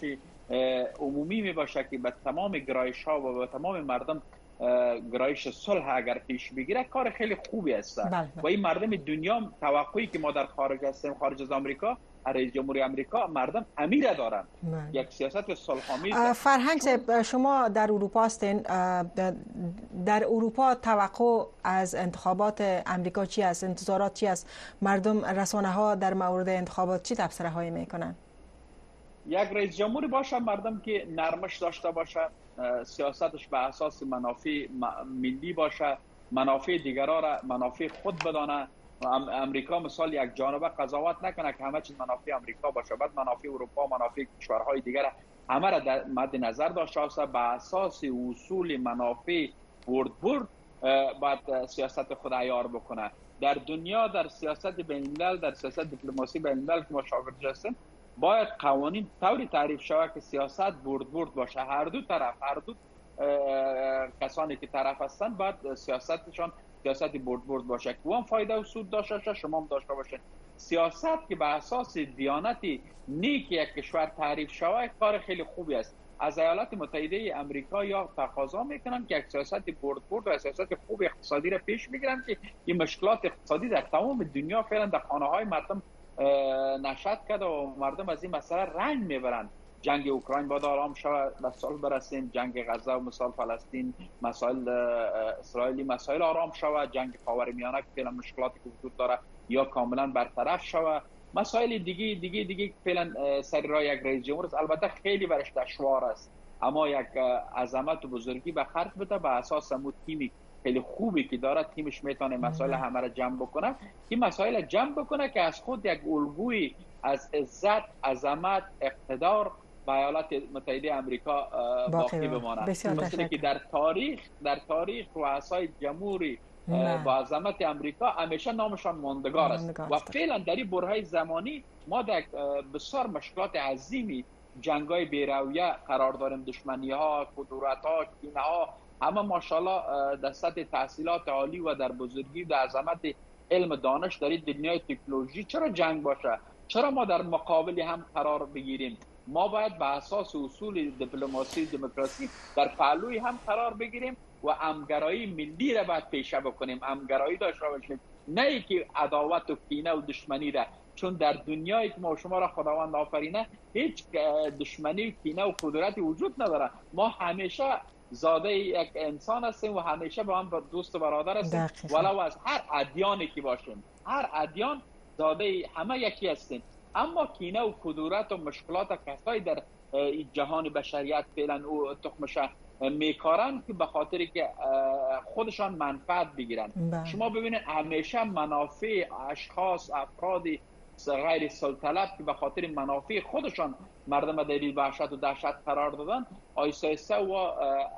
عمومی می باشه که به تمام گرایش ها و به تمام مردم گرایش صلح اگر پیش بگیره، کار خیلی خوبی است. و این مردم دنیا توقعی که ما در خارج هستیم، خارج از آمریکا، رئیس جمهوری آمریکا مردم امیر دارن. یک سیاست صلح‌آمیز. فرهنگ صاحب، شما در اروپا هستین. در اروپا توقع از انتخابات امریکا چی است؟ انتظارات چی است؟ مردم، رسانه ها در مورد انتخابات چی تبصره هایی میکنن؟ یک رئیس جمهوری باشه مردم که نرمش داشته باشه، سیاستش به اساس منافع ملی باشه، منافع دیگران را منافع خود بدانه. امریکا مثال یک جانبه قضاوت نکنه که همه چیز منافع امریکا باشه، بعد منافع اروپا، منافع کشورهای دیگر همه را در مد نظر داشته باشه، به اساس اصول منافع برد بعد سیاست خود عیار بکنه. در دنیا در سیاست بین الملل، در سیاست دیپلماسی بین الملل که ما شاگردش هستیم، باید قوانین طوری تعریف شود که سیاست برد باشه. هر دو طرف، هر دو کسانی که طرف هستن باید سیاستشان سیاست برد باشه که هم فایده و سود داشته باشه، شما هم داشته باشه. سیاست که به اساس دیانت نیک یک کشور تعریف شود کار خیلی خوبی است. از ایالات متحده آمریکا یا تقاضا میکنن که یک سیاست برد و سیاست خوب اقتصادی را پیش میگیرن که این مشکلات اقتصادی در تمام دنیا فعلا در خانه های مردم نشأت کرده و مردم از این مسئله رنج میبرند. جنگ اوکراین باید آرام شود، به سال برسیم، جنگ غزه و مثال فلسطین، مسائل اسرائیلی مسائل آرام شود، جنگ خاورمیانه که فعلا مشکلاتی که وجود داره یا کاملا برطرف شود، مسائل دیگه فعلا سر راه یک رئیس جمهور است. البته خیلی برش دشوار است، اما یک عظمت و بزرگی به خرج بده به اساس همون تیمی خیلی خوبی که داره، تیمش میتونه مسائل همه را جمع بکنه، این مسائل جمع بکنه که از خود یک الگوی از عزت، عظمت، اقتدار به ایالات متحده آمریکا باقی بمانه. مثل که در تاریخ رؤسای جمهوری با عظمت آمریکا همیشه نامشان ماندگار است و فعلا در این برهه زمانی ما در بسیار مشکلات عظیمی، جنگ‌های بی‌رویه قرار داریم، دشمنی‌ها، کدورت‌ها، کینه‌ها، همه ماشاءالله در سطح تحصیلات عالی و در بزرگی و در عظمت علم دانش در دنیای تکنولوژی چرا جنگ باشه؟ چرا ما در مقابل هم قرار بگیریم؟ ما باید به اساس اصول دیپلماسی دموکراسی در پهلوی هم قرار بگیریم و همگرایی ملی را باید پیشه بکنیم، همگرایی داشته باشیم، نه اینکه عداوت و کینه و دشمنی را، چون در دنیایی که ما شما را خداوند آفرینه هیچ دشمنی و کینه و کدورتی وجود نداره. ما همیشه زاده یک انسان هستیم و همیشه با هم دوست و برادر هستیم، ولو از هر ادیانی که باشیم، هر ادیان زاده همه یکی هستیم. اما کینه و کدورت و مشکلات کسایی در جهان بشریت فعلا او تخمش میکارن که به خاطر که خودشان منفعت بگیرن. شما ببینید همیشه منافع اشخاص، افراد غیر سلطلب که به خاطر منافع خودشان مردم در وحشت و دهشت قرار دادن، آیسته آیسته و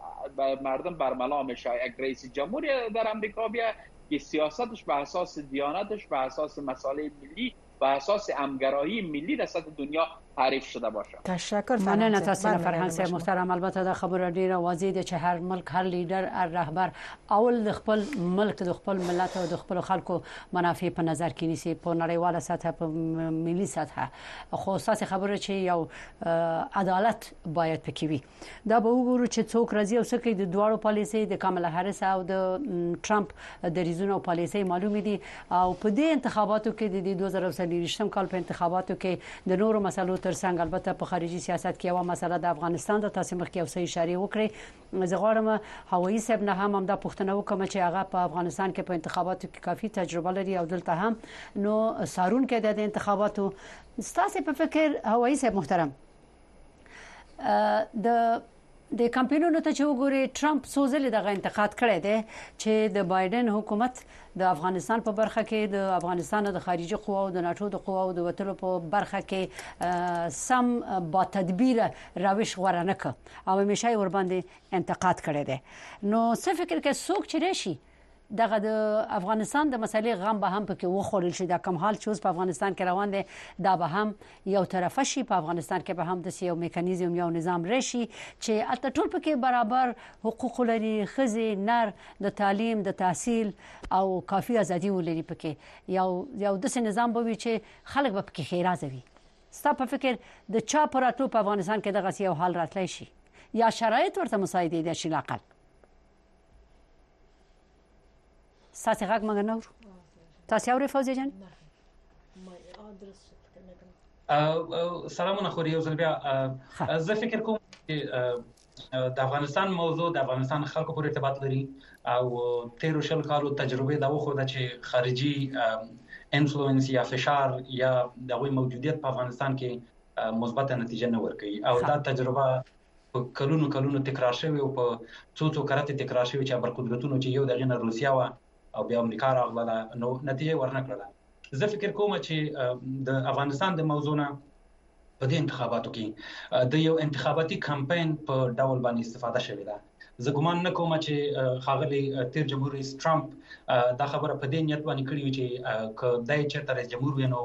مردم برملا میشه. یک رئیس جمهوری در امریکا بیا که سیاستش به اساس دیانتش، به اساس مسائل ملی، به اساس همگرایی ملی در سطح دنیا تعریف شده باشه. تشکر. مننه تاسو فرهنګ صاحب محترم. البته دا خبره ډیره واضح ده چې هر ملک، هر لیډر، هر رهبر اول د خپل ملک، د خپل ملت او د خپل خلکو منافع په نظر کې نیسي په نړیواله سطح، په ملي سطح. خو اساس خبره چې یو عدالت باید پکې وي. دا به وګورو چې څوک راځي او څه کوي. د دوړو پالیسي د کاملا هریس او د ټرمپ د ریزونو پالیسي معلومه دي او په دې انتخاباتو کې د 2023 کال په انتخاباتو کې د نورو مسلو ترڅنګ البته په خارجي سیاست کې یو مسله د افغانستان د تاسو مخ کې اوسې اشاره وکړي. زه غواړم هوایي صاحب نه هم دا پوښتنه وکم چې هغه په افغانستان کې په انتخاباتو کې کافي تجربه لري او دلته هم نو سارون کې د انتخاباتو ستاسو په فکر هوایي صاحب محترم د کمپاینونو ته چې وګوري ټرمپ سوزل دغه انتقاد کړی دی چې د بایدن حکومت د افغانستان په برخه کې د افغانستان د خارجي قواو د ناتو د قواو د وټلو په برخه کې سم با تدبیر روش غوړه نه ک او همیشه ور باندې انتقاد کړی دی. نو څه فکر کې څوک چې راشي دغه د افغانستان د مسلې غم به هم پکې وخورل شي. دا کم حال چې اوس په افغانستان کې روان دی دا به هم یو طرفه شي. په افغانستان کې به هم د یو میکانیزم، یو نظام راشي چې البته ټول پکې برابر حقوق لري، خزي نر د تعلیم، د تحصیل او کافي ازادي ولري. پکې یو داسې نظام به وي چې خلک به پکې خیرازه وي. ستا په فکر د چا پر ټول په افغانستان کې دغه یو حال راتلی شي یا شرایط ورته مساعد دي شي لاقل؟ ساسي غاګ مګ نور تاسو اورئ فوزي جان؟ سلامونه خوري یو ځل بیا. زه فکر کوم چې د افغانستان موضوع د افغانستان خلکو پورې ارتباط لري او 13 کالو تجربه دا وخوده چې خارجي انفلوئنس یا فشار یا د موجودیت په افغانستان کې مثبت نتیجه نه ورکوي او دا تجربه په کلونو تکرار شوی او په څو کرات تکرار شوی چې برقدرتونو چې یو دغه نه روسیا او بیا امریکا راغله نو نتیجه ورنکړه. زه فکر کوم چې د افغانستان د موضوع نه په دې انتخاباتو کې د یو انتخاباتي کمپاین په ډول باندې استفاده شوې ده. زه ګومان نه کوم چې ښاغلي تیر جمهور رئیس ټرمپ دا خبره په دې نیت باندې کړې وي چې که دای چېرته رئیس جمهور وي نو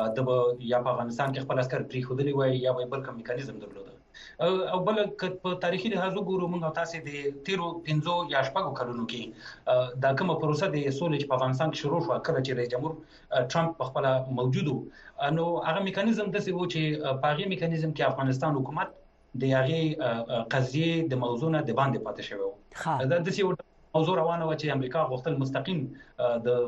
د یا په افغانستان کې خپل عسکر پرېښودلي وای یا به بل کوم میکانیزم درلوده. او بل په تاریخي لحاظ وګورو موږ تاسو د تیرو 5 یا 6 کلونو کې دا کومه پروسه د سولې چې په افغانستان کې شروع شو کله چې رئیس جمهور ټرمپ په خپل موجودو نو هغه میکانیزم د څه و چې په هغه میکانیزم کې افغانستان حکومت د هغه قضیه د موضوع نه د باندې پاتې شوی و. دا د څه موضوع روانه و چې امریکا غوښتل مستقیم د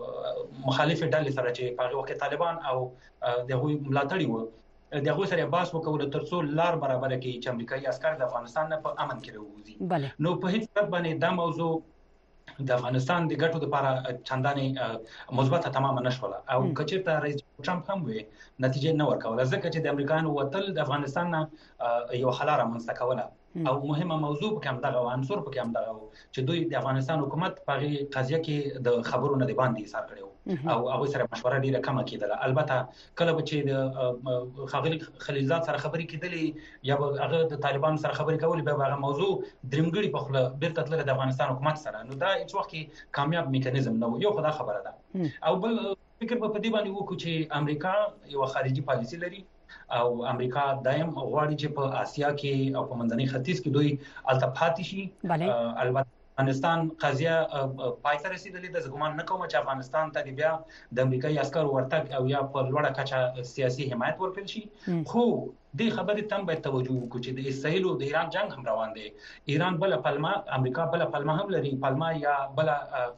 مخالف ډلې سره چې په هغه وخت طالبان او دغه ملاتړي وو دغه سره باس وکول ترڅو لار برابر کړي چې امریکایي عسكر د افغانستان نه په امن کې راوځي. نو په هیڅ صورت باندې دا موضوع د افغانستان د ګټو لپاره چندانې مثبت تمام نشوله او کچېرته رئیس ټرمپ هم وي نتیجه نه ورکوله ځکه چې د امریکایانو وتل د افغانستان نه یو خلاره منځته کوله او مهمه موضوع په کوم دغه عنصر په کوم دغه چې دوی د افغانستان حکومت په قضیه کې د خبرونو د باندې ایثار کړو او هغه سره مشوره ډیره کمه کیدله. البته کله چې د خاغلی خلیلزاد سره خبرې کیدلې یا هغه د طالبانو سره خبرې کولې به هغه موضوع درمګړي په خپل بیرته تل د افغانستان حکومت سره نو دا هیڅ وخت کامیاب میکانیزم نه و. یو خدای خبره ده او بل فکر په دې باندې وکړو چې امریکا یو خارجي پالیسی لري او امریکا دایم غواړي چې په آسیا کې او په منځني ختیځ کې دوی التفات شي. البته افغانستان قضیه پای ته رسیدلې ده. زه ګومان نه کوم چې افغانستان ته بیا د امریکایي عسکرو ورتګ او یا په لوړه کچه سیاسي حمایت ورکړل شي. خو دې خبرې ته باید توجه وکړو چې د اسرائیل او د ایران جنگ هم روان دی. ایران بل پلمه امریکا بل پلمه هم لري پلمه یا بل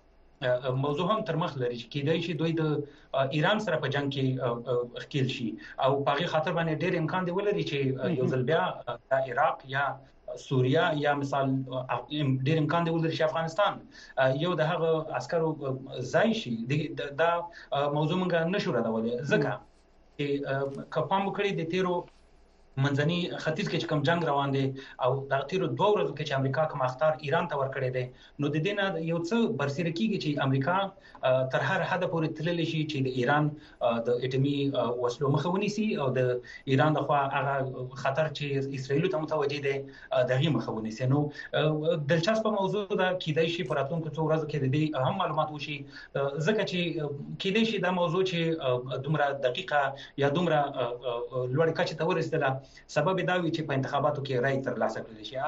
موضوع هم تر مخ لري چې کېدای شي دوی د ایران سره په جنگ کې ښکیل شي او په هغه خاطر باندې ډېر امکان دی ولري چې یو ځل بیا د عراق یا سوریا یا مثال ډېر امکان دی ولري چې افغانستان یو د هغه عسکرو ځای شي. دا موضوع موږ نشو ردولای ځکه چې کپام وکړي د تیرو منځني ختیځ کې کوم جنگ روان دي او د تیرو 2 ورځو کې چې امریکا کوم اختار ایران ته ورکړی دی نو د دې نه یو څه برسېره کیږي چې امریکا تر هر حد پورې تللی شي چې د ایران د اټومي وسلو مخه ونیسي او د ایران د خوا هغه خطر چې اسرائیل ته متوجه دی دغه مخه ونیسي. نو دلچسپه موضوع ده کېدای شي په راتلونکو 2 ورځو کې د دې هم معلومات وشي ځکه چې کېدای شي دا موضوع چې دومره دقیقه یا دومره لوړ کچه ته ورسېدله سبب دا وي چې په انتخاباتو کې رائے ترلاسه کړل شي.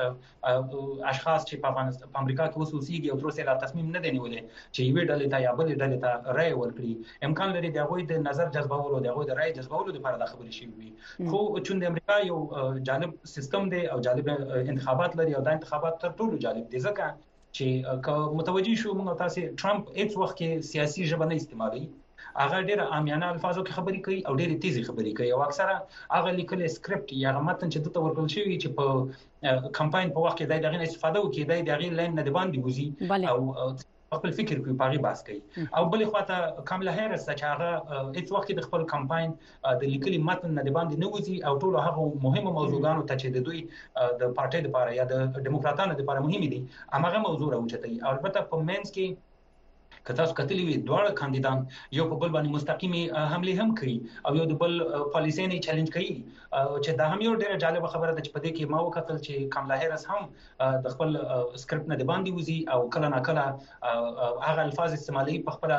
هغه اشخاص چې په امریکا کې اوسېږي او تر اوسه لا تصمیم نه دی نیولې چې یوې ډلې ته یا بلې ډلې ته رائے ورکړي امکان لري د هغوی د نظر جذبولو د هغوی د رائے جذبولو لپاره د خبرې شي وي. خو چې د امریکا یو جالب سیستم دی او جالب انتخابات لري او دا انتخابات تر ټولو جالب دي ځکه چې که متوجي شو موږ تاسو ټرمپ هیڅ وخت کې سیاسي ژبه نه استعمالوي. هغه ډېر عامیانه الفاظو کې خبرې کوي او ډېر تیزی خبرې کوي او اکثره هغه لیکل سکرپټ یا متن چې دته ورکول شوی چې په کمپاین په وخت کې دغه استفاده وکړي دغه لاین نه دی باندې وزي او خپل فکر کوي پاري باس کوي. او بلې خواته کاملا هریس چې هغه هیڅ وخت د خپل کمپاین د لیکلي متن نه دی باندې نه وزي او ټول هغه مهمه موضوعګانو ته چې د دوی د پارټي لپاره یا د دیموکراتانو لپاره مهم دي هغه موضوع راوچتي. البته په مینس کې که تاسو کتلی وي دواړه کاندیدان یو په بل باندې مستقیمي حمله هم کوي او یو د بل پالیسي نه چیلنج کوي چې دا هم یو ډېر جالب خبره ده چې په دې کې ما وکتل چې کاملا هریس هم د خپل سکرپټ نه باندې وزي او کله نه کله هغه الفاظ استعمالي په خپل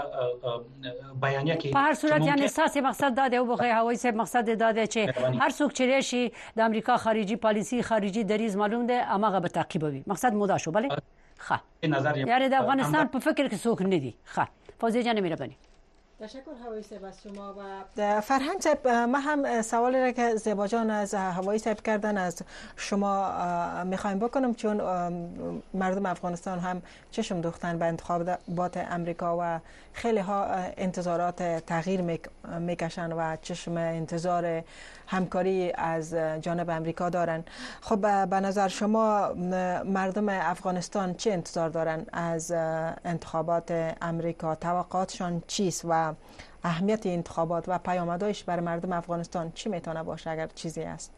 بیانیه کې. په هر صورت یعنی اساسي مقصد دا دی او بغیر هوایي سه مقصد دا دی چې هر څوک چې راشي د امریکا خارجي پالیسي خارجي دریز معلوم ده امغه به تعقیبوي. مقصد مودا شو بله خا یعنی د افغانستان په فکر کې څوک نه دي. خا فوزیه جان مهربانی. تشکر هوایی صاحب از شما و فرهنگ صاحب. ما هم سوالی را که زیبا جان از هوایی صاحب کردن از شما میخوایم بکنم چون مردم افغانستان هم چشم دوختن به انتخابات امریکا و خیلی ها انتظارات تغییر میکشن و چشم انتظار همکاری از جانب امریکا دارن. خب به نظر شما مردم افغانستان چه انتظار دارن از انتخابات امریکا؟ توقعاتشان چیست و اهمیت انتخابات و پیامدهایش برای مردم افغانستان چی میتونه باشه اگر چیزی است؟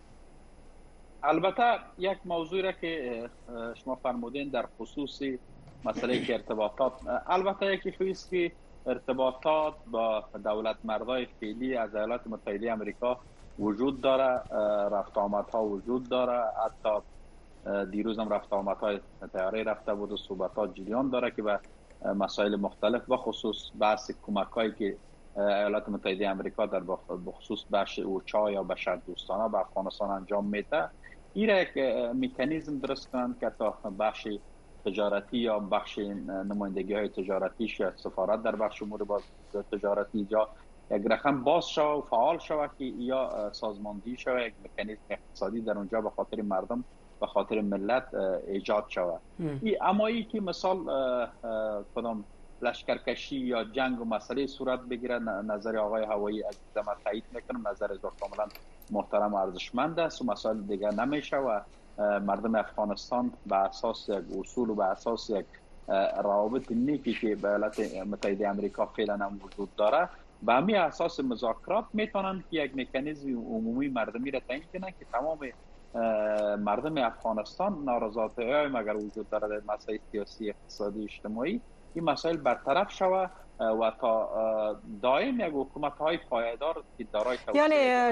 البته یک موضوعی را که شما فرمودین در خصوص مسئله که ارتباطات، البته یکی خویست که ارتباطات با دولت مردای فعلی از ایالات متحده آمریکا وجود داره، رفت آمدها وجود داره. حتی دیروز هم رفت آمدهای طیاره رفته بود و صحبتات جریان داره که به مسائل مختلف بخصوص بحث کمک‌هایی که ایالات متحده آمریکا در بخصوص بخش اوچا یا بشردوستانه به افغانستان انجام میده. این یک مکانیزم درست کنند که تا بخش تجارتی یا بخش نمایندگی‌های تجارتی یا سفارت در بخش امور تجارتی جا یک رقم باز شود و فعال شود که یا سازماندهی شود، یک مکانیزم اقتصادی در اونجا به خاطر مردم به خاطر ملت ایجاد شود. اما ای که مثال کدام لشکرکشی یا جنگ و مسئله صورت بگیره، نظر آقای هوایی عزیز ما تایید میکنم، نظر از کاملا محترم و ارزشمند است و مسائل دیگر نمیشه و مردم افغانستان به اساس یک اصول و به اساس یک روابط نیکی که به ایالات متحده آمریکا فعلا هم وجود داره، به همین اساس مذاکرات میتونن که یک مکانیزم عمومی مردمی را تعیین کنن که تمام مردم افغانستان نارضایتی‌های مگر وجود داره در مسائل سیاسی، اقتصادی، اجتماعی، این مسائل برطرف شود و تا دائم یک حکومت‌های پایدار که دارای یعنی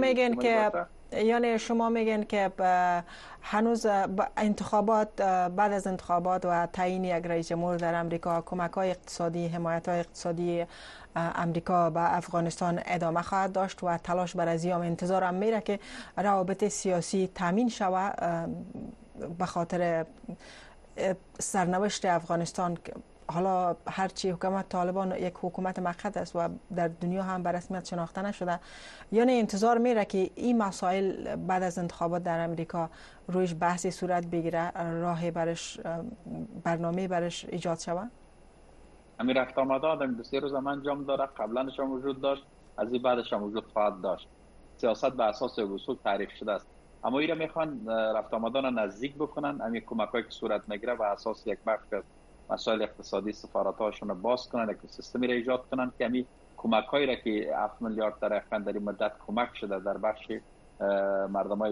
شما میگن که هنوز انتخابات، بعد از انتخابات و تعیین یک رئیس جمهور در امریکا، کمک‌های اقتصادی، حمایت‌های اقتصادی امریکا به افغانستان ادامه خواهد داشت و تلاش بر ازیام انتظارم میره که روابط سیاسی تامین شود به خاطر سرنوشت افغانستان. حالا هرچی حکومت طالبان یک حکومت مؤقت است و در دنیا هم به رسمیت شناخته نشده، یعنی انتظار میره که این مسائل بعد از انتخابات در امریکا رویش بحثی صورت بگیره، راه برش، برنامه برش ایجاد شود. همین رفت آمده آدم دو سه روز هم انجام داره، قبلنش هم وجود داشت، از این بعدش هم وجود خواهد داشت. سیاست به اساس اصول تعریف شده است، اما اینا میخوان رفت آمدان نزدیک بکنن. همین کمک‌هایی که صورت میگیره به اساس یک بخش مسائل اقتصادی سفارت‌هاشون رو باز کنن، یک سیستمی را ایجاد کنن که همین کمک‌هایی را که 7 میلیارد تقریبا در این مدت کمک شده در بخش مردمای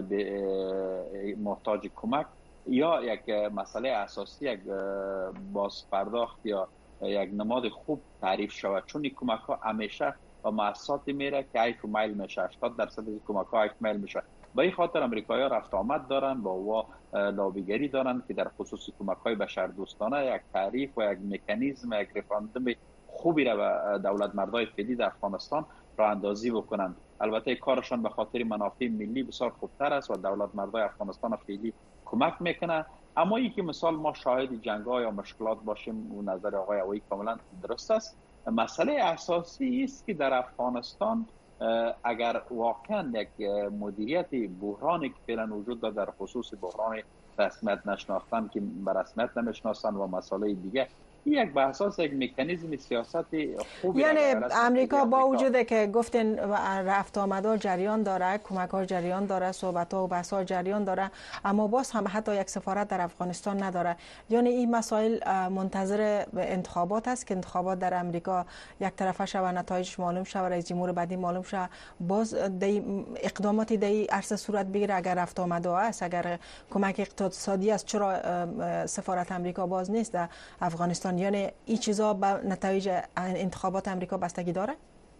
محتاج کمک، یا یک مسئله اساسی، یک باز پرداخت یا یک نماد خوب تعریف شود، چون این کمک‌ها همیشه با مؤسساتی میره که ایک میل میشه، 80% از کمک‌ها ایک میل میشه. به این خاطر امریکایی‌ها رفت آمد دارن، با لابیگری دارن که در خصوص کمک‌های بشردوستانه یک تعریف و یک مکانیزم، یک رفراندوم خوبی را به دولت مردای فعلی در افغانستان راه اندازی بکنن. البته کارشان به خاطر منافع ملی بسیار خوبتر است و دولت مردای افغانستان فعلی کمک میکنه. اما این که مثال ما شاهد جنگ‌ها یا مشکلات باشیم و نظر آقای هوایی کاملا درست است. مسئله اساسی است که در افغانستان اگر واقعا یک مدیریت بحرانی که فعلا وجود داره در خصوص بحران رسمیت نشناختن که به رسمیت نمیشناسن و مسائل دیگه، یک به اساس یک مکانیزم سیاست خوبی، یعنی امریکا با وجود که گفتین رفت آمدها جریان داره، کمک‌ها جریان داره، صحبت‌ها و بحث‌ها جریان داره، اما باز هم حتی یک سفارت در افغانستان نداره. یعنی این مسائل منتظر انتخابات است که انتخابات در امریکا یک طرفه شود، نتایجش معلوم شود، رئیس جمهور بعدی معلوم شود، باز اقداماتی در عرصه صورت بگیره. اگر رفت آمدها است، اگر کمک اقتصادی است، چرا سفارت امریکا باز نیست در افغانستان؟ یعنی این چیزا به نتایج انتخابات امریکا بستگی داره؟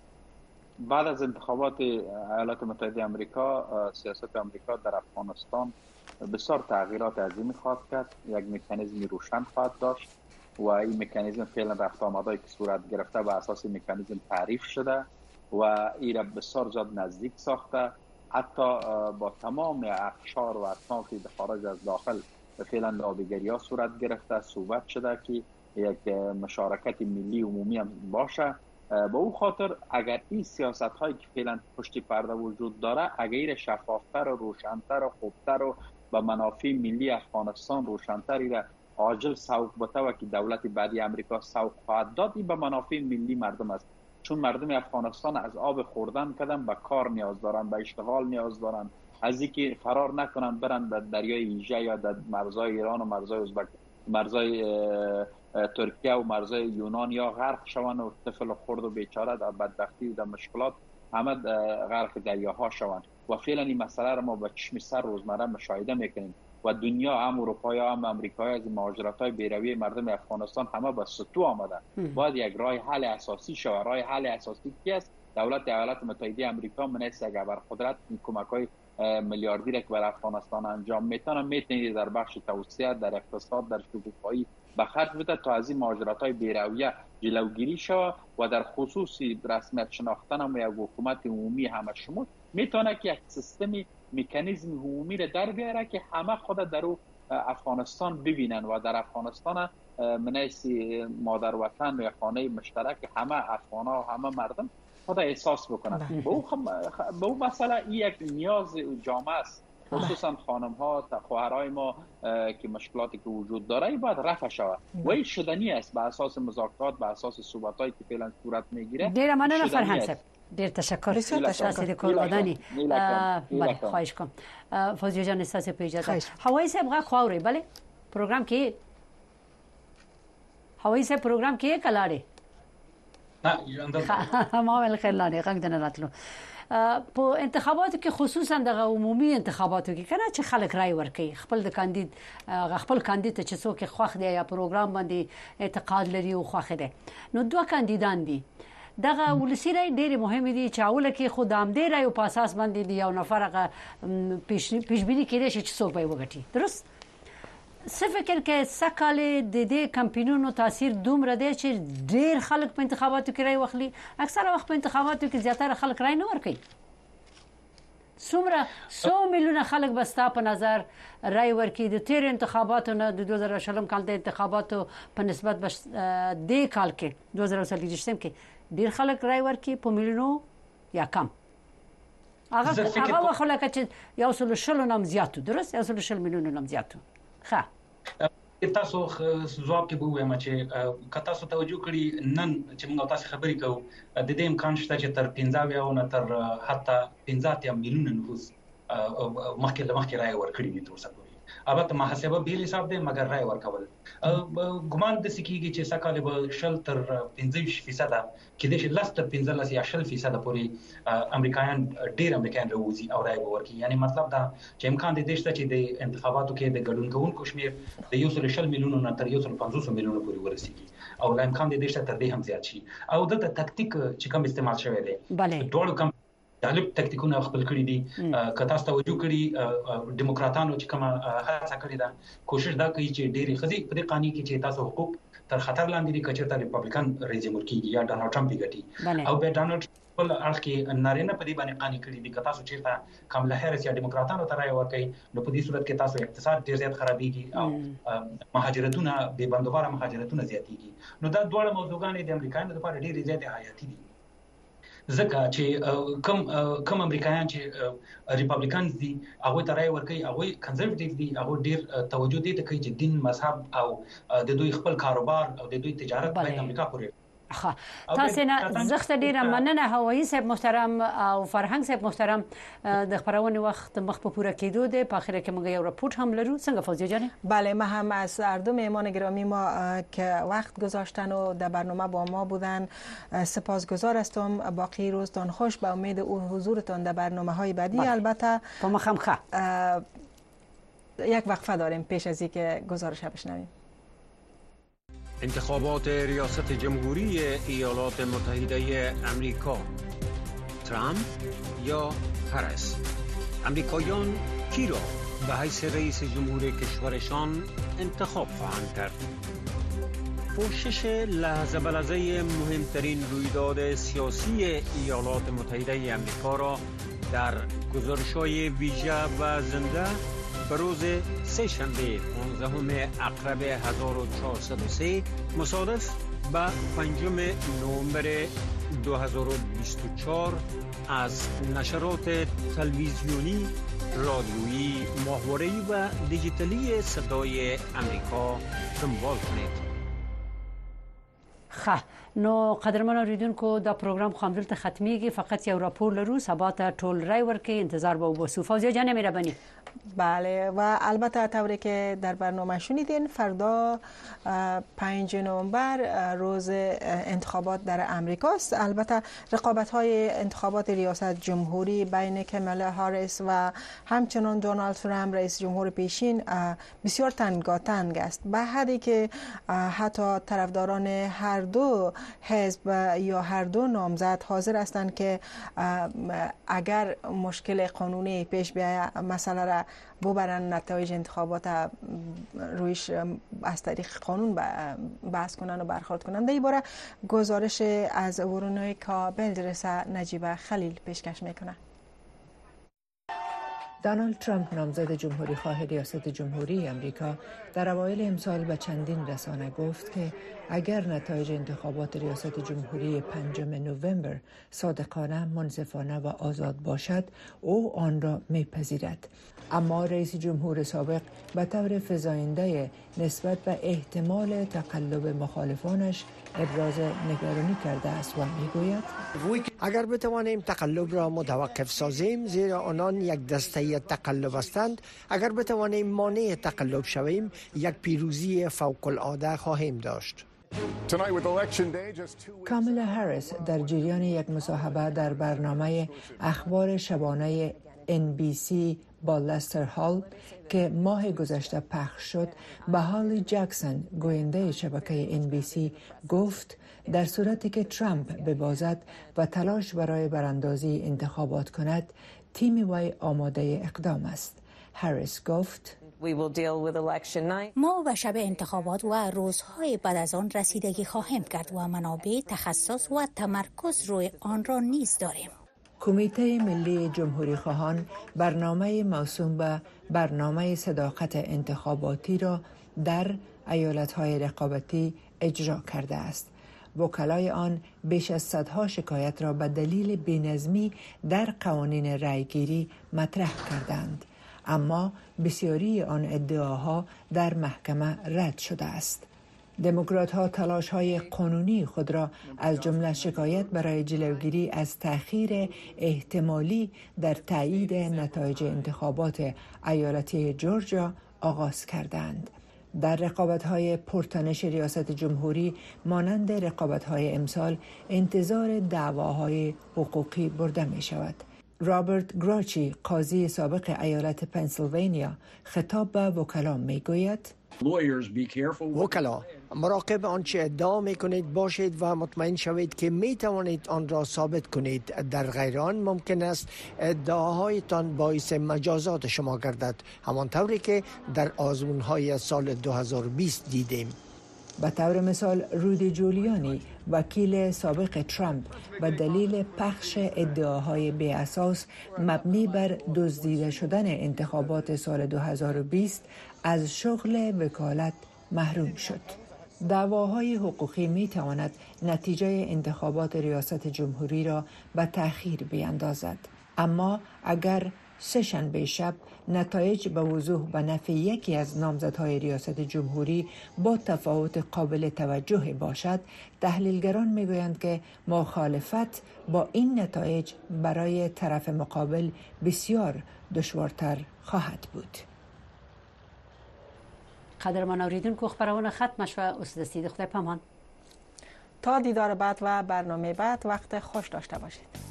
بعد از انتخابات ایالات متحده آمریکا، سیاست آمریکا در افغانستان بسیار تغییرات عظیمی خواهد کرد. یک مکانیزم روشن خواهد داشت و این مکانیزم فعلا رفت آمدایی که صورت گرفته به اساس مکانیزم تعریف شده و این را بسیار زیاد نزدیک ساخته. حتی با تمام اقشار و اطنافی به خارج از داخل فعلا لابیگری‌ها صورت گرفته، صحبت شده که یک مشارکت ملی عمومی هم باشه. با او خاطر اگر این سیاست هایی که فعلا پشت پرده وجود داره، اگر شفافتر و روشنتر و خوبتر و به منافع ملی افغانستان روشنتر را عاجل سوق بده و که دولت بعدی امریکا سوق خواهد داد، این به منافع ملی مردم است. چون مردم افغانستان از آب خوردن کردن به کار نیاز دارن، به اشتغال نیاز دارن، از اینکه فرار نکنن برن به دریای ایژه یا در مرزهای ایران و مرزهای ازبک، مرزهای ترکیه و مرزهای یونان یا غرق شوند و طفل خرد و بیچاره در بدبختی و در مشکلات همه غرق دریاها شوند. و فعلا این مسئله را ما به چشم سر روزمره مشاهده میکنیم و دنیا، هم اروپایی هم امریکایی، از مهاجرت‌های بیروی مردم افغانستان همه به سطوح آمدن. باید یک راه حل اساسی شود. راه حل اساسی کی است؟ دولت ایالات متحده آمریکا منیست یک ابرقدرت کمک‌های میلیاردی را که بر افغانستان انجام میتونه در بخش توسعه، در اقتصاد، در شکوفایی به خرج بده تا از این مهاجرت‌های بی‌رویه جلوگیری شود و در خصوص رسمیت شناختن هم یک حکومت عمومی همه شمول میتونه که یک سیستم مکانیزم عمومی را در بیاره که همه خود در افغانستان ببینن و در افغانستان منیست مادر وطن و خانه مشترک همه افغان‌ها و همه مردم خود احساس بکنن. به اون مسئله یک نیاز جامعه است، خصوصا خانم ها خواهرای ما که مشکلاتی که وجود داره باید رفع شود و این شدنی است به اساس مذاکرات، به اساس صحبت‌هایی که فعلا صورت میگیره. دیر ممنون فرهنگ صاحب، دیر تشکر. سید کلبادانی بله خواهش کنم. فوزیه جان استاد په اجازه هوایی صاحب غا خواوري بله پروګرام کې هوایی صاحب پروګرام کې کلاړي نه ما ول خیر لاله غږ دنه راتلو په انتخاباتو کې خصوصا د عمومي انتخاباتو کې کنه چې خلک رائے ورکړي خپل د کاندید خپل کاندید چې څوک خوښ دی یا پروګرام باندې اعتقاد لري او خوښ دی نو دوه کاندیدان دي دغه ولسی رائے ډېر مهم دي چې اول کې خدام دی رائے په اساس باندې دی یو نفر پیشبینی کړي چې څوک به وګټي درست څه فکر کې سکاله د دې کمپینونو تاثیر دومره دی چې ډېر خلک په انتخاباتو کې رائے واخلي اکثره وخت په انتخاباتو کې زیاتره خلک رائے نه ورکوي څومره 100 میلیونه خلک بستا په نظر رائے ورکړي د تیر انتخاباتو نه د 2020 کال د انتخاباتو په نسبت د کال کې 2023 کې ډېر خلک رائے ورکړي په میلیونو یا کم هغه وخت چې یو سل شل نم زیاتو درست یو سل شل میلیونه نم زیاتو ښه تاسو ځواب کې به وایم چې کتا سو توجه کړی نن چې موږ تاسو خبرې کوو د دې امکان شته چې تر 15 او نه تر حتی 15 میلیونه نفوس مخکې رائے ورکړي دي تر اوسه البته محاسبه بیل حساب دی مګر رائے ورکول ګمان د سکیږي چې سکاله به شل تر 15% کې د شل تر 15 یا 10% پورې امریکایان ډیر امریکایان راوځي او رائے ورکړي یعنی مطلب دا چې امکان دی چې د انتخاباتو کې د ګډون کوونکو شمیر د 140 میلیونو نه تر 150 میلیونو پورې ورسیږي او امکان دی چې تر دې هم زیات شي او د تکتیک چې کوم استعمال شوی دی ټول کم طالب تکتیکونه خپل کړی دي کتا ست توجه کړی دیموکراتانو چې کومه هڅه کړې ده کوشش دا کوي چې ډېری خزي په دې قانون کې چې تاسو حقوق تر خطر لاندې دي کچته ریپبلیکن رئیس جمهور کیږي یا ډونالد ټرمپ پیګټي او به ډونالد ټرمپ اړخ کې نارینه په دې باندې قانون کړی دي کتا سو چیرته کاملا هریس یا دیموکراتانو تر راي ورکړي نو په دې صورت کې تاسو اقتصاد ډیر زیات خرابېږي او مهاجرتونه به بندوباره مهاجرتونه زیاتېږي نو دا ډول موضوعګان د امریکایانو لپاره ډیر زیات حیاتي دي ځکه چې کوم امریکایان چې ریپبلیکانز دي هغه ته رائے ورکوي هغه کنزرواتیو دي هغه ډیر توجه دي ته کوي چې دین مذهب او د دوی خپل کاروبار او د دوی تجارت په امریکا پورې تاسو نه زخته ډیره مننه هوایی صاحب محترم او فرهنګ صاحب محترم د خبرونه وخت مخ په پوره کېدو ده په اخر کې موږ یو راپورت هم لرو څنګه فوزیه جان بله ما هم از هر دو مهمان گرامی ما که وقت گذاشتن و در برنامه با ما بودن سپاسگزار هستم باقی روزتان خوش به امید حضورتان در برنامه‌های بعدی البته با ما خمخه یک وقفه داریم پیش از اینکه گزارش بشنویم انتخابات ریاست جمهوری ایالات متحده امریکا ترامپ یا هریس امریکایان کی را به حیث رئیس جمهور کشورشان انتخاب خواهند کرد پوشش لحظه به لحظه مهمترین رویداد سیاسی ایالات متحده امریکا را در گزارش‌های ویژه و زنده به روز سه‌شنبه 15 اکتبر 1403 مصادف به 5 نوامبر 2024 از نشرات تلویزیونی، رادیویی، ماهواره‌ای و دیجیتالی صدای آمریکا دنبال کنید. نو قدرمن اوریدونکو دا پروگرام خامدلته ختمیږي فقط یو راپور لرو سبا ته ټول رای ورکې انتظار به وباسو فوزیه جان مهربانی بله و البته طوری که در برنامه شنیدین فردا 5 نوامبر روز انتخابات در امریکاست البته رقابت‌های انتخابات ریاست جمهوری بین کامالا هاریس و همچنان دونالد ترامپ رئیس جمهور پیشین بسیار تنگاتنگ است به حدی که حتی طرفداران هر دو حزب یا هر دو نامزد حاضر هستند که اگر مشکل قانونی پیش بیاید مسئله را ببرن نتایج انتخابات رویش از طریق قانون بحث کنن و برخورد کنن. در این باره گزارش از ورونویکا بلدرس نجیب خلیل پیشکش میکنه. دونالد ترامپ نامزد جمهوری خواه ریاست جمهوری امریکا در اوایل امسال به چندین رسانه گفت که اگر نتایج انتخابات ریاست جمهوری 5 نوامبر صادقانه، منصفانه و آزاد باشد، او آن را میپذیرد. اما رئیس جمهور سابق به طور فزاینده نسبت به احتمال تقلب مخالفانش ابراز نگرانی کرده است و میگوید اگر بتوانیم تقلب را متوقف سازیم، زیرا آنان یک دسته تقلب هستند، اگر بتوانیم مانع تقلب شویم، یک پیروزی فوق العاده خواهیم داشت. کامالا هریس در جریان یک مصاحبه در برنامه اخبار شبانه NBC با لستر هال که ماه گذشته پخش شد، به هالی جکسون گوینده شبکه NBC گفت در صورتی که ترامپ ببازد و تلاش برای براندازی انتخابات کند، تیم وی آماده اقدام است. هریس گفت ما به شب انتخابات و روزهای بعد از آن رسیدگی خواهیم کرد و منابع تخصص و تمرکز روی آن را نیز داریم. کمیته ملی جمهوری خواهان برنامه موسوم به برنامه صداقت انتخاباتی را در ایالت‌های رقابتی اجرا کرده است. وکلای آن بیش از صدها شکایت را به دلیل بی‌نظمی در قوانین رأیگیری مطرح کردند، اما بسیاری آن ادعاها در محکمه رد شده است. دموکرات‌ها تلاش‌های قانونی خود را از جمله شکایت برای جلوگیری از تأخیر احتمالی در تایید نتایج انتخابات ایالتی جورجیا آغاز کردند. در رقابت‌های پرتنش ریاست جمهوری مانند رقابت‌های امسال انتظار دعواهای حقوقی برده می‌شود. رابرت گراچی، قاضی سابق ایالت پنسیلوانیا، خطاب به وکلا می‌گوید وکلا، مراقب آنچه ادعا میکنید باشید و مطمئن شوید که می توانید آن را ثابت کنید. در غیر آن ممکن است ادعاهایتان باعث مجازات شما گردد، همانطوری که در آزمون‌های سال 2020 دیدیم. به طور مثال رودی جولیانی، وکیل سابق ترامپ، به دلیل پخش ادعاهای بی اساس مبنی بر دزدیده شدن انتخابات سال 2020 از شغل وکالت محروم شد. دعواهای حقوقی می تواند نتیجه انتخابات ریاست جمهوری را به تأخیر بیاندازد، اما اگر سه‌شنبه شب نتایج به وضوح به نفع یکی از نامزدهای ریاست جمهوری با تفاوت قابل توجه باشد، تحلیلگران میگویند که مخالفت با این نتایج برای طرف مقابل بسیار دشوارتر خواهد بود. قدرمن اوریدونکو، خبرونه ختم شو. استاد خدای پامان. تا دیدار بعد و برنامه بعد، وقت خوش داشته باشید.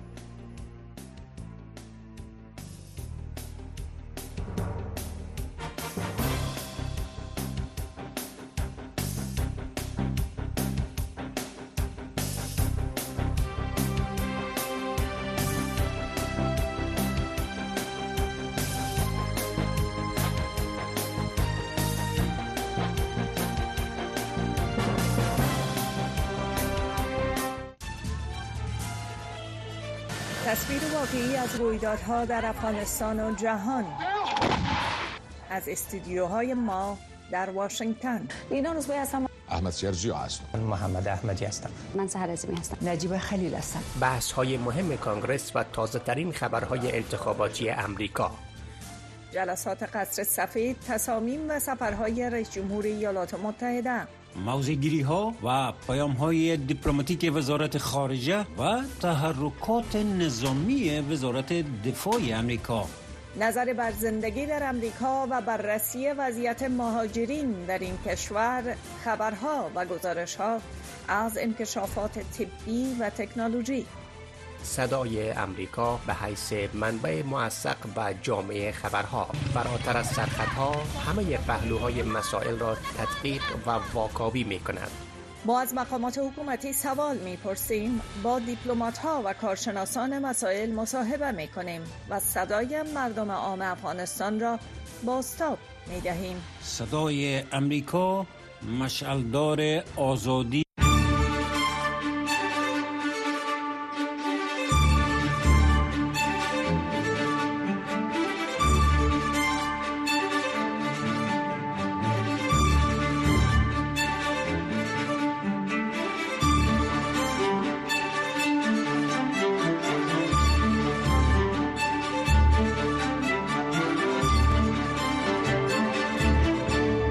تصویر واقعی از رویدادها در افغانستان و جهان از استودیوهای ما در واشنگتن. لینا روزبی هستم. احمد سرجی هستم. من محمد احمدی هستم. من سحر عظیمی هستم. نجیب خلیل هستم. بحث های مهم کانگرس و تازه ترین خبرهای انتخاباتی امریکا. جلسات قصر سفید، تصامیم و سفرهای رئیس جمهور ایالات متحده. موضع‌گیری ها و پیام های دیپلماتیک وزارت خارجه و تحرکات نظامی وزارت دفاع امریکا. نظر بر زندگی در امریکا و بررسی وضعیت مهاجرین در این کشور، خبرها و گزارش‌ها از انکشافات طبی و تکنولوژی. صدای امریکا به حیث منبع موثق و جامع خبرها، فراتر از سرخطها همه پهلوهای مسائل را تدقیق و واکاوی می کند. ما از مقامات حکومتی سوال می‌پرسیم، با دیپلمات‌ها و کارشناسان مسائل مصاحبه می‌کنیم و صدای مردم عام افغانستان را بازتاب می‌دهیم. صدای امریکا، مشعلدار آزادی.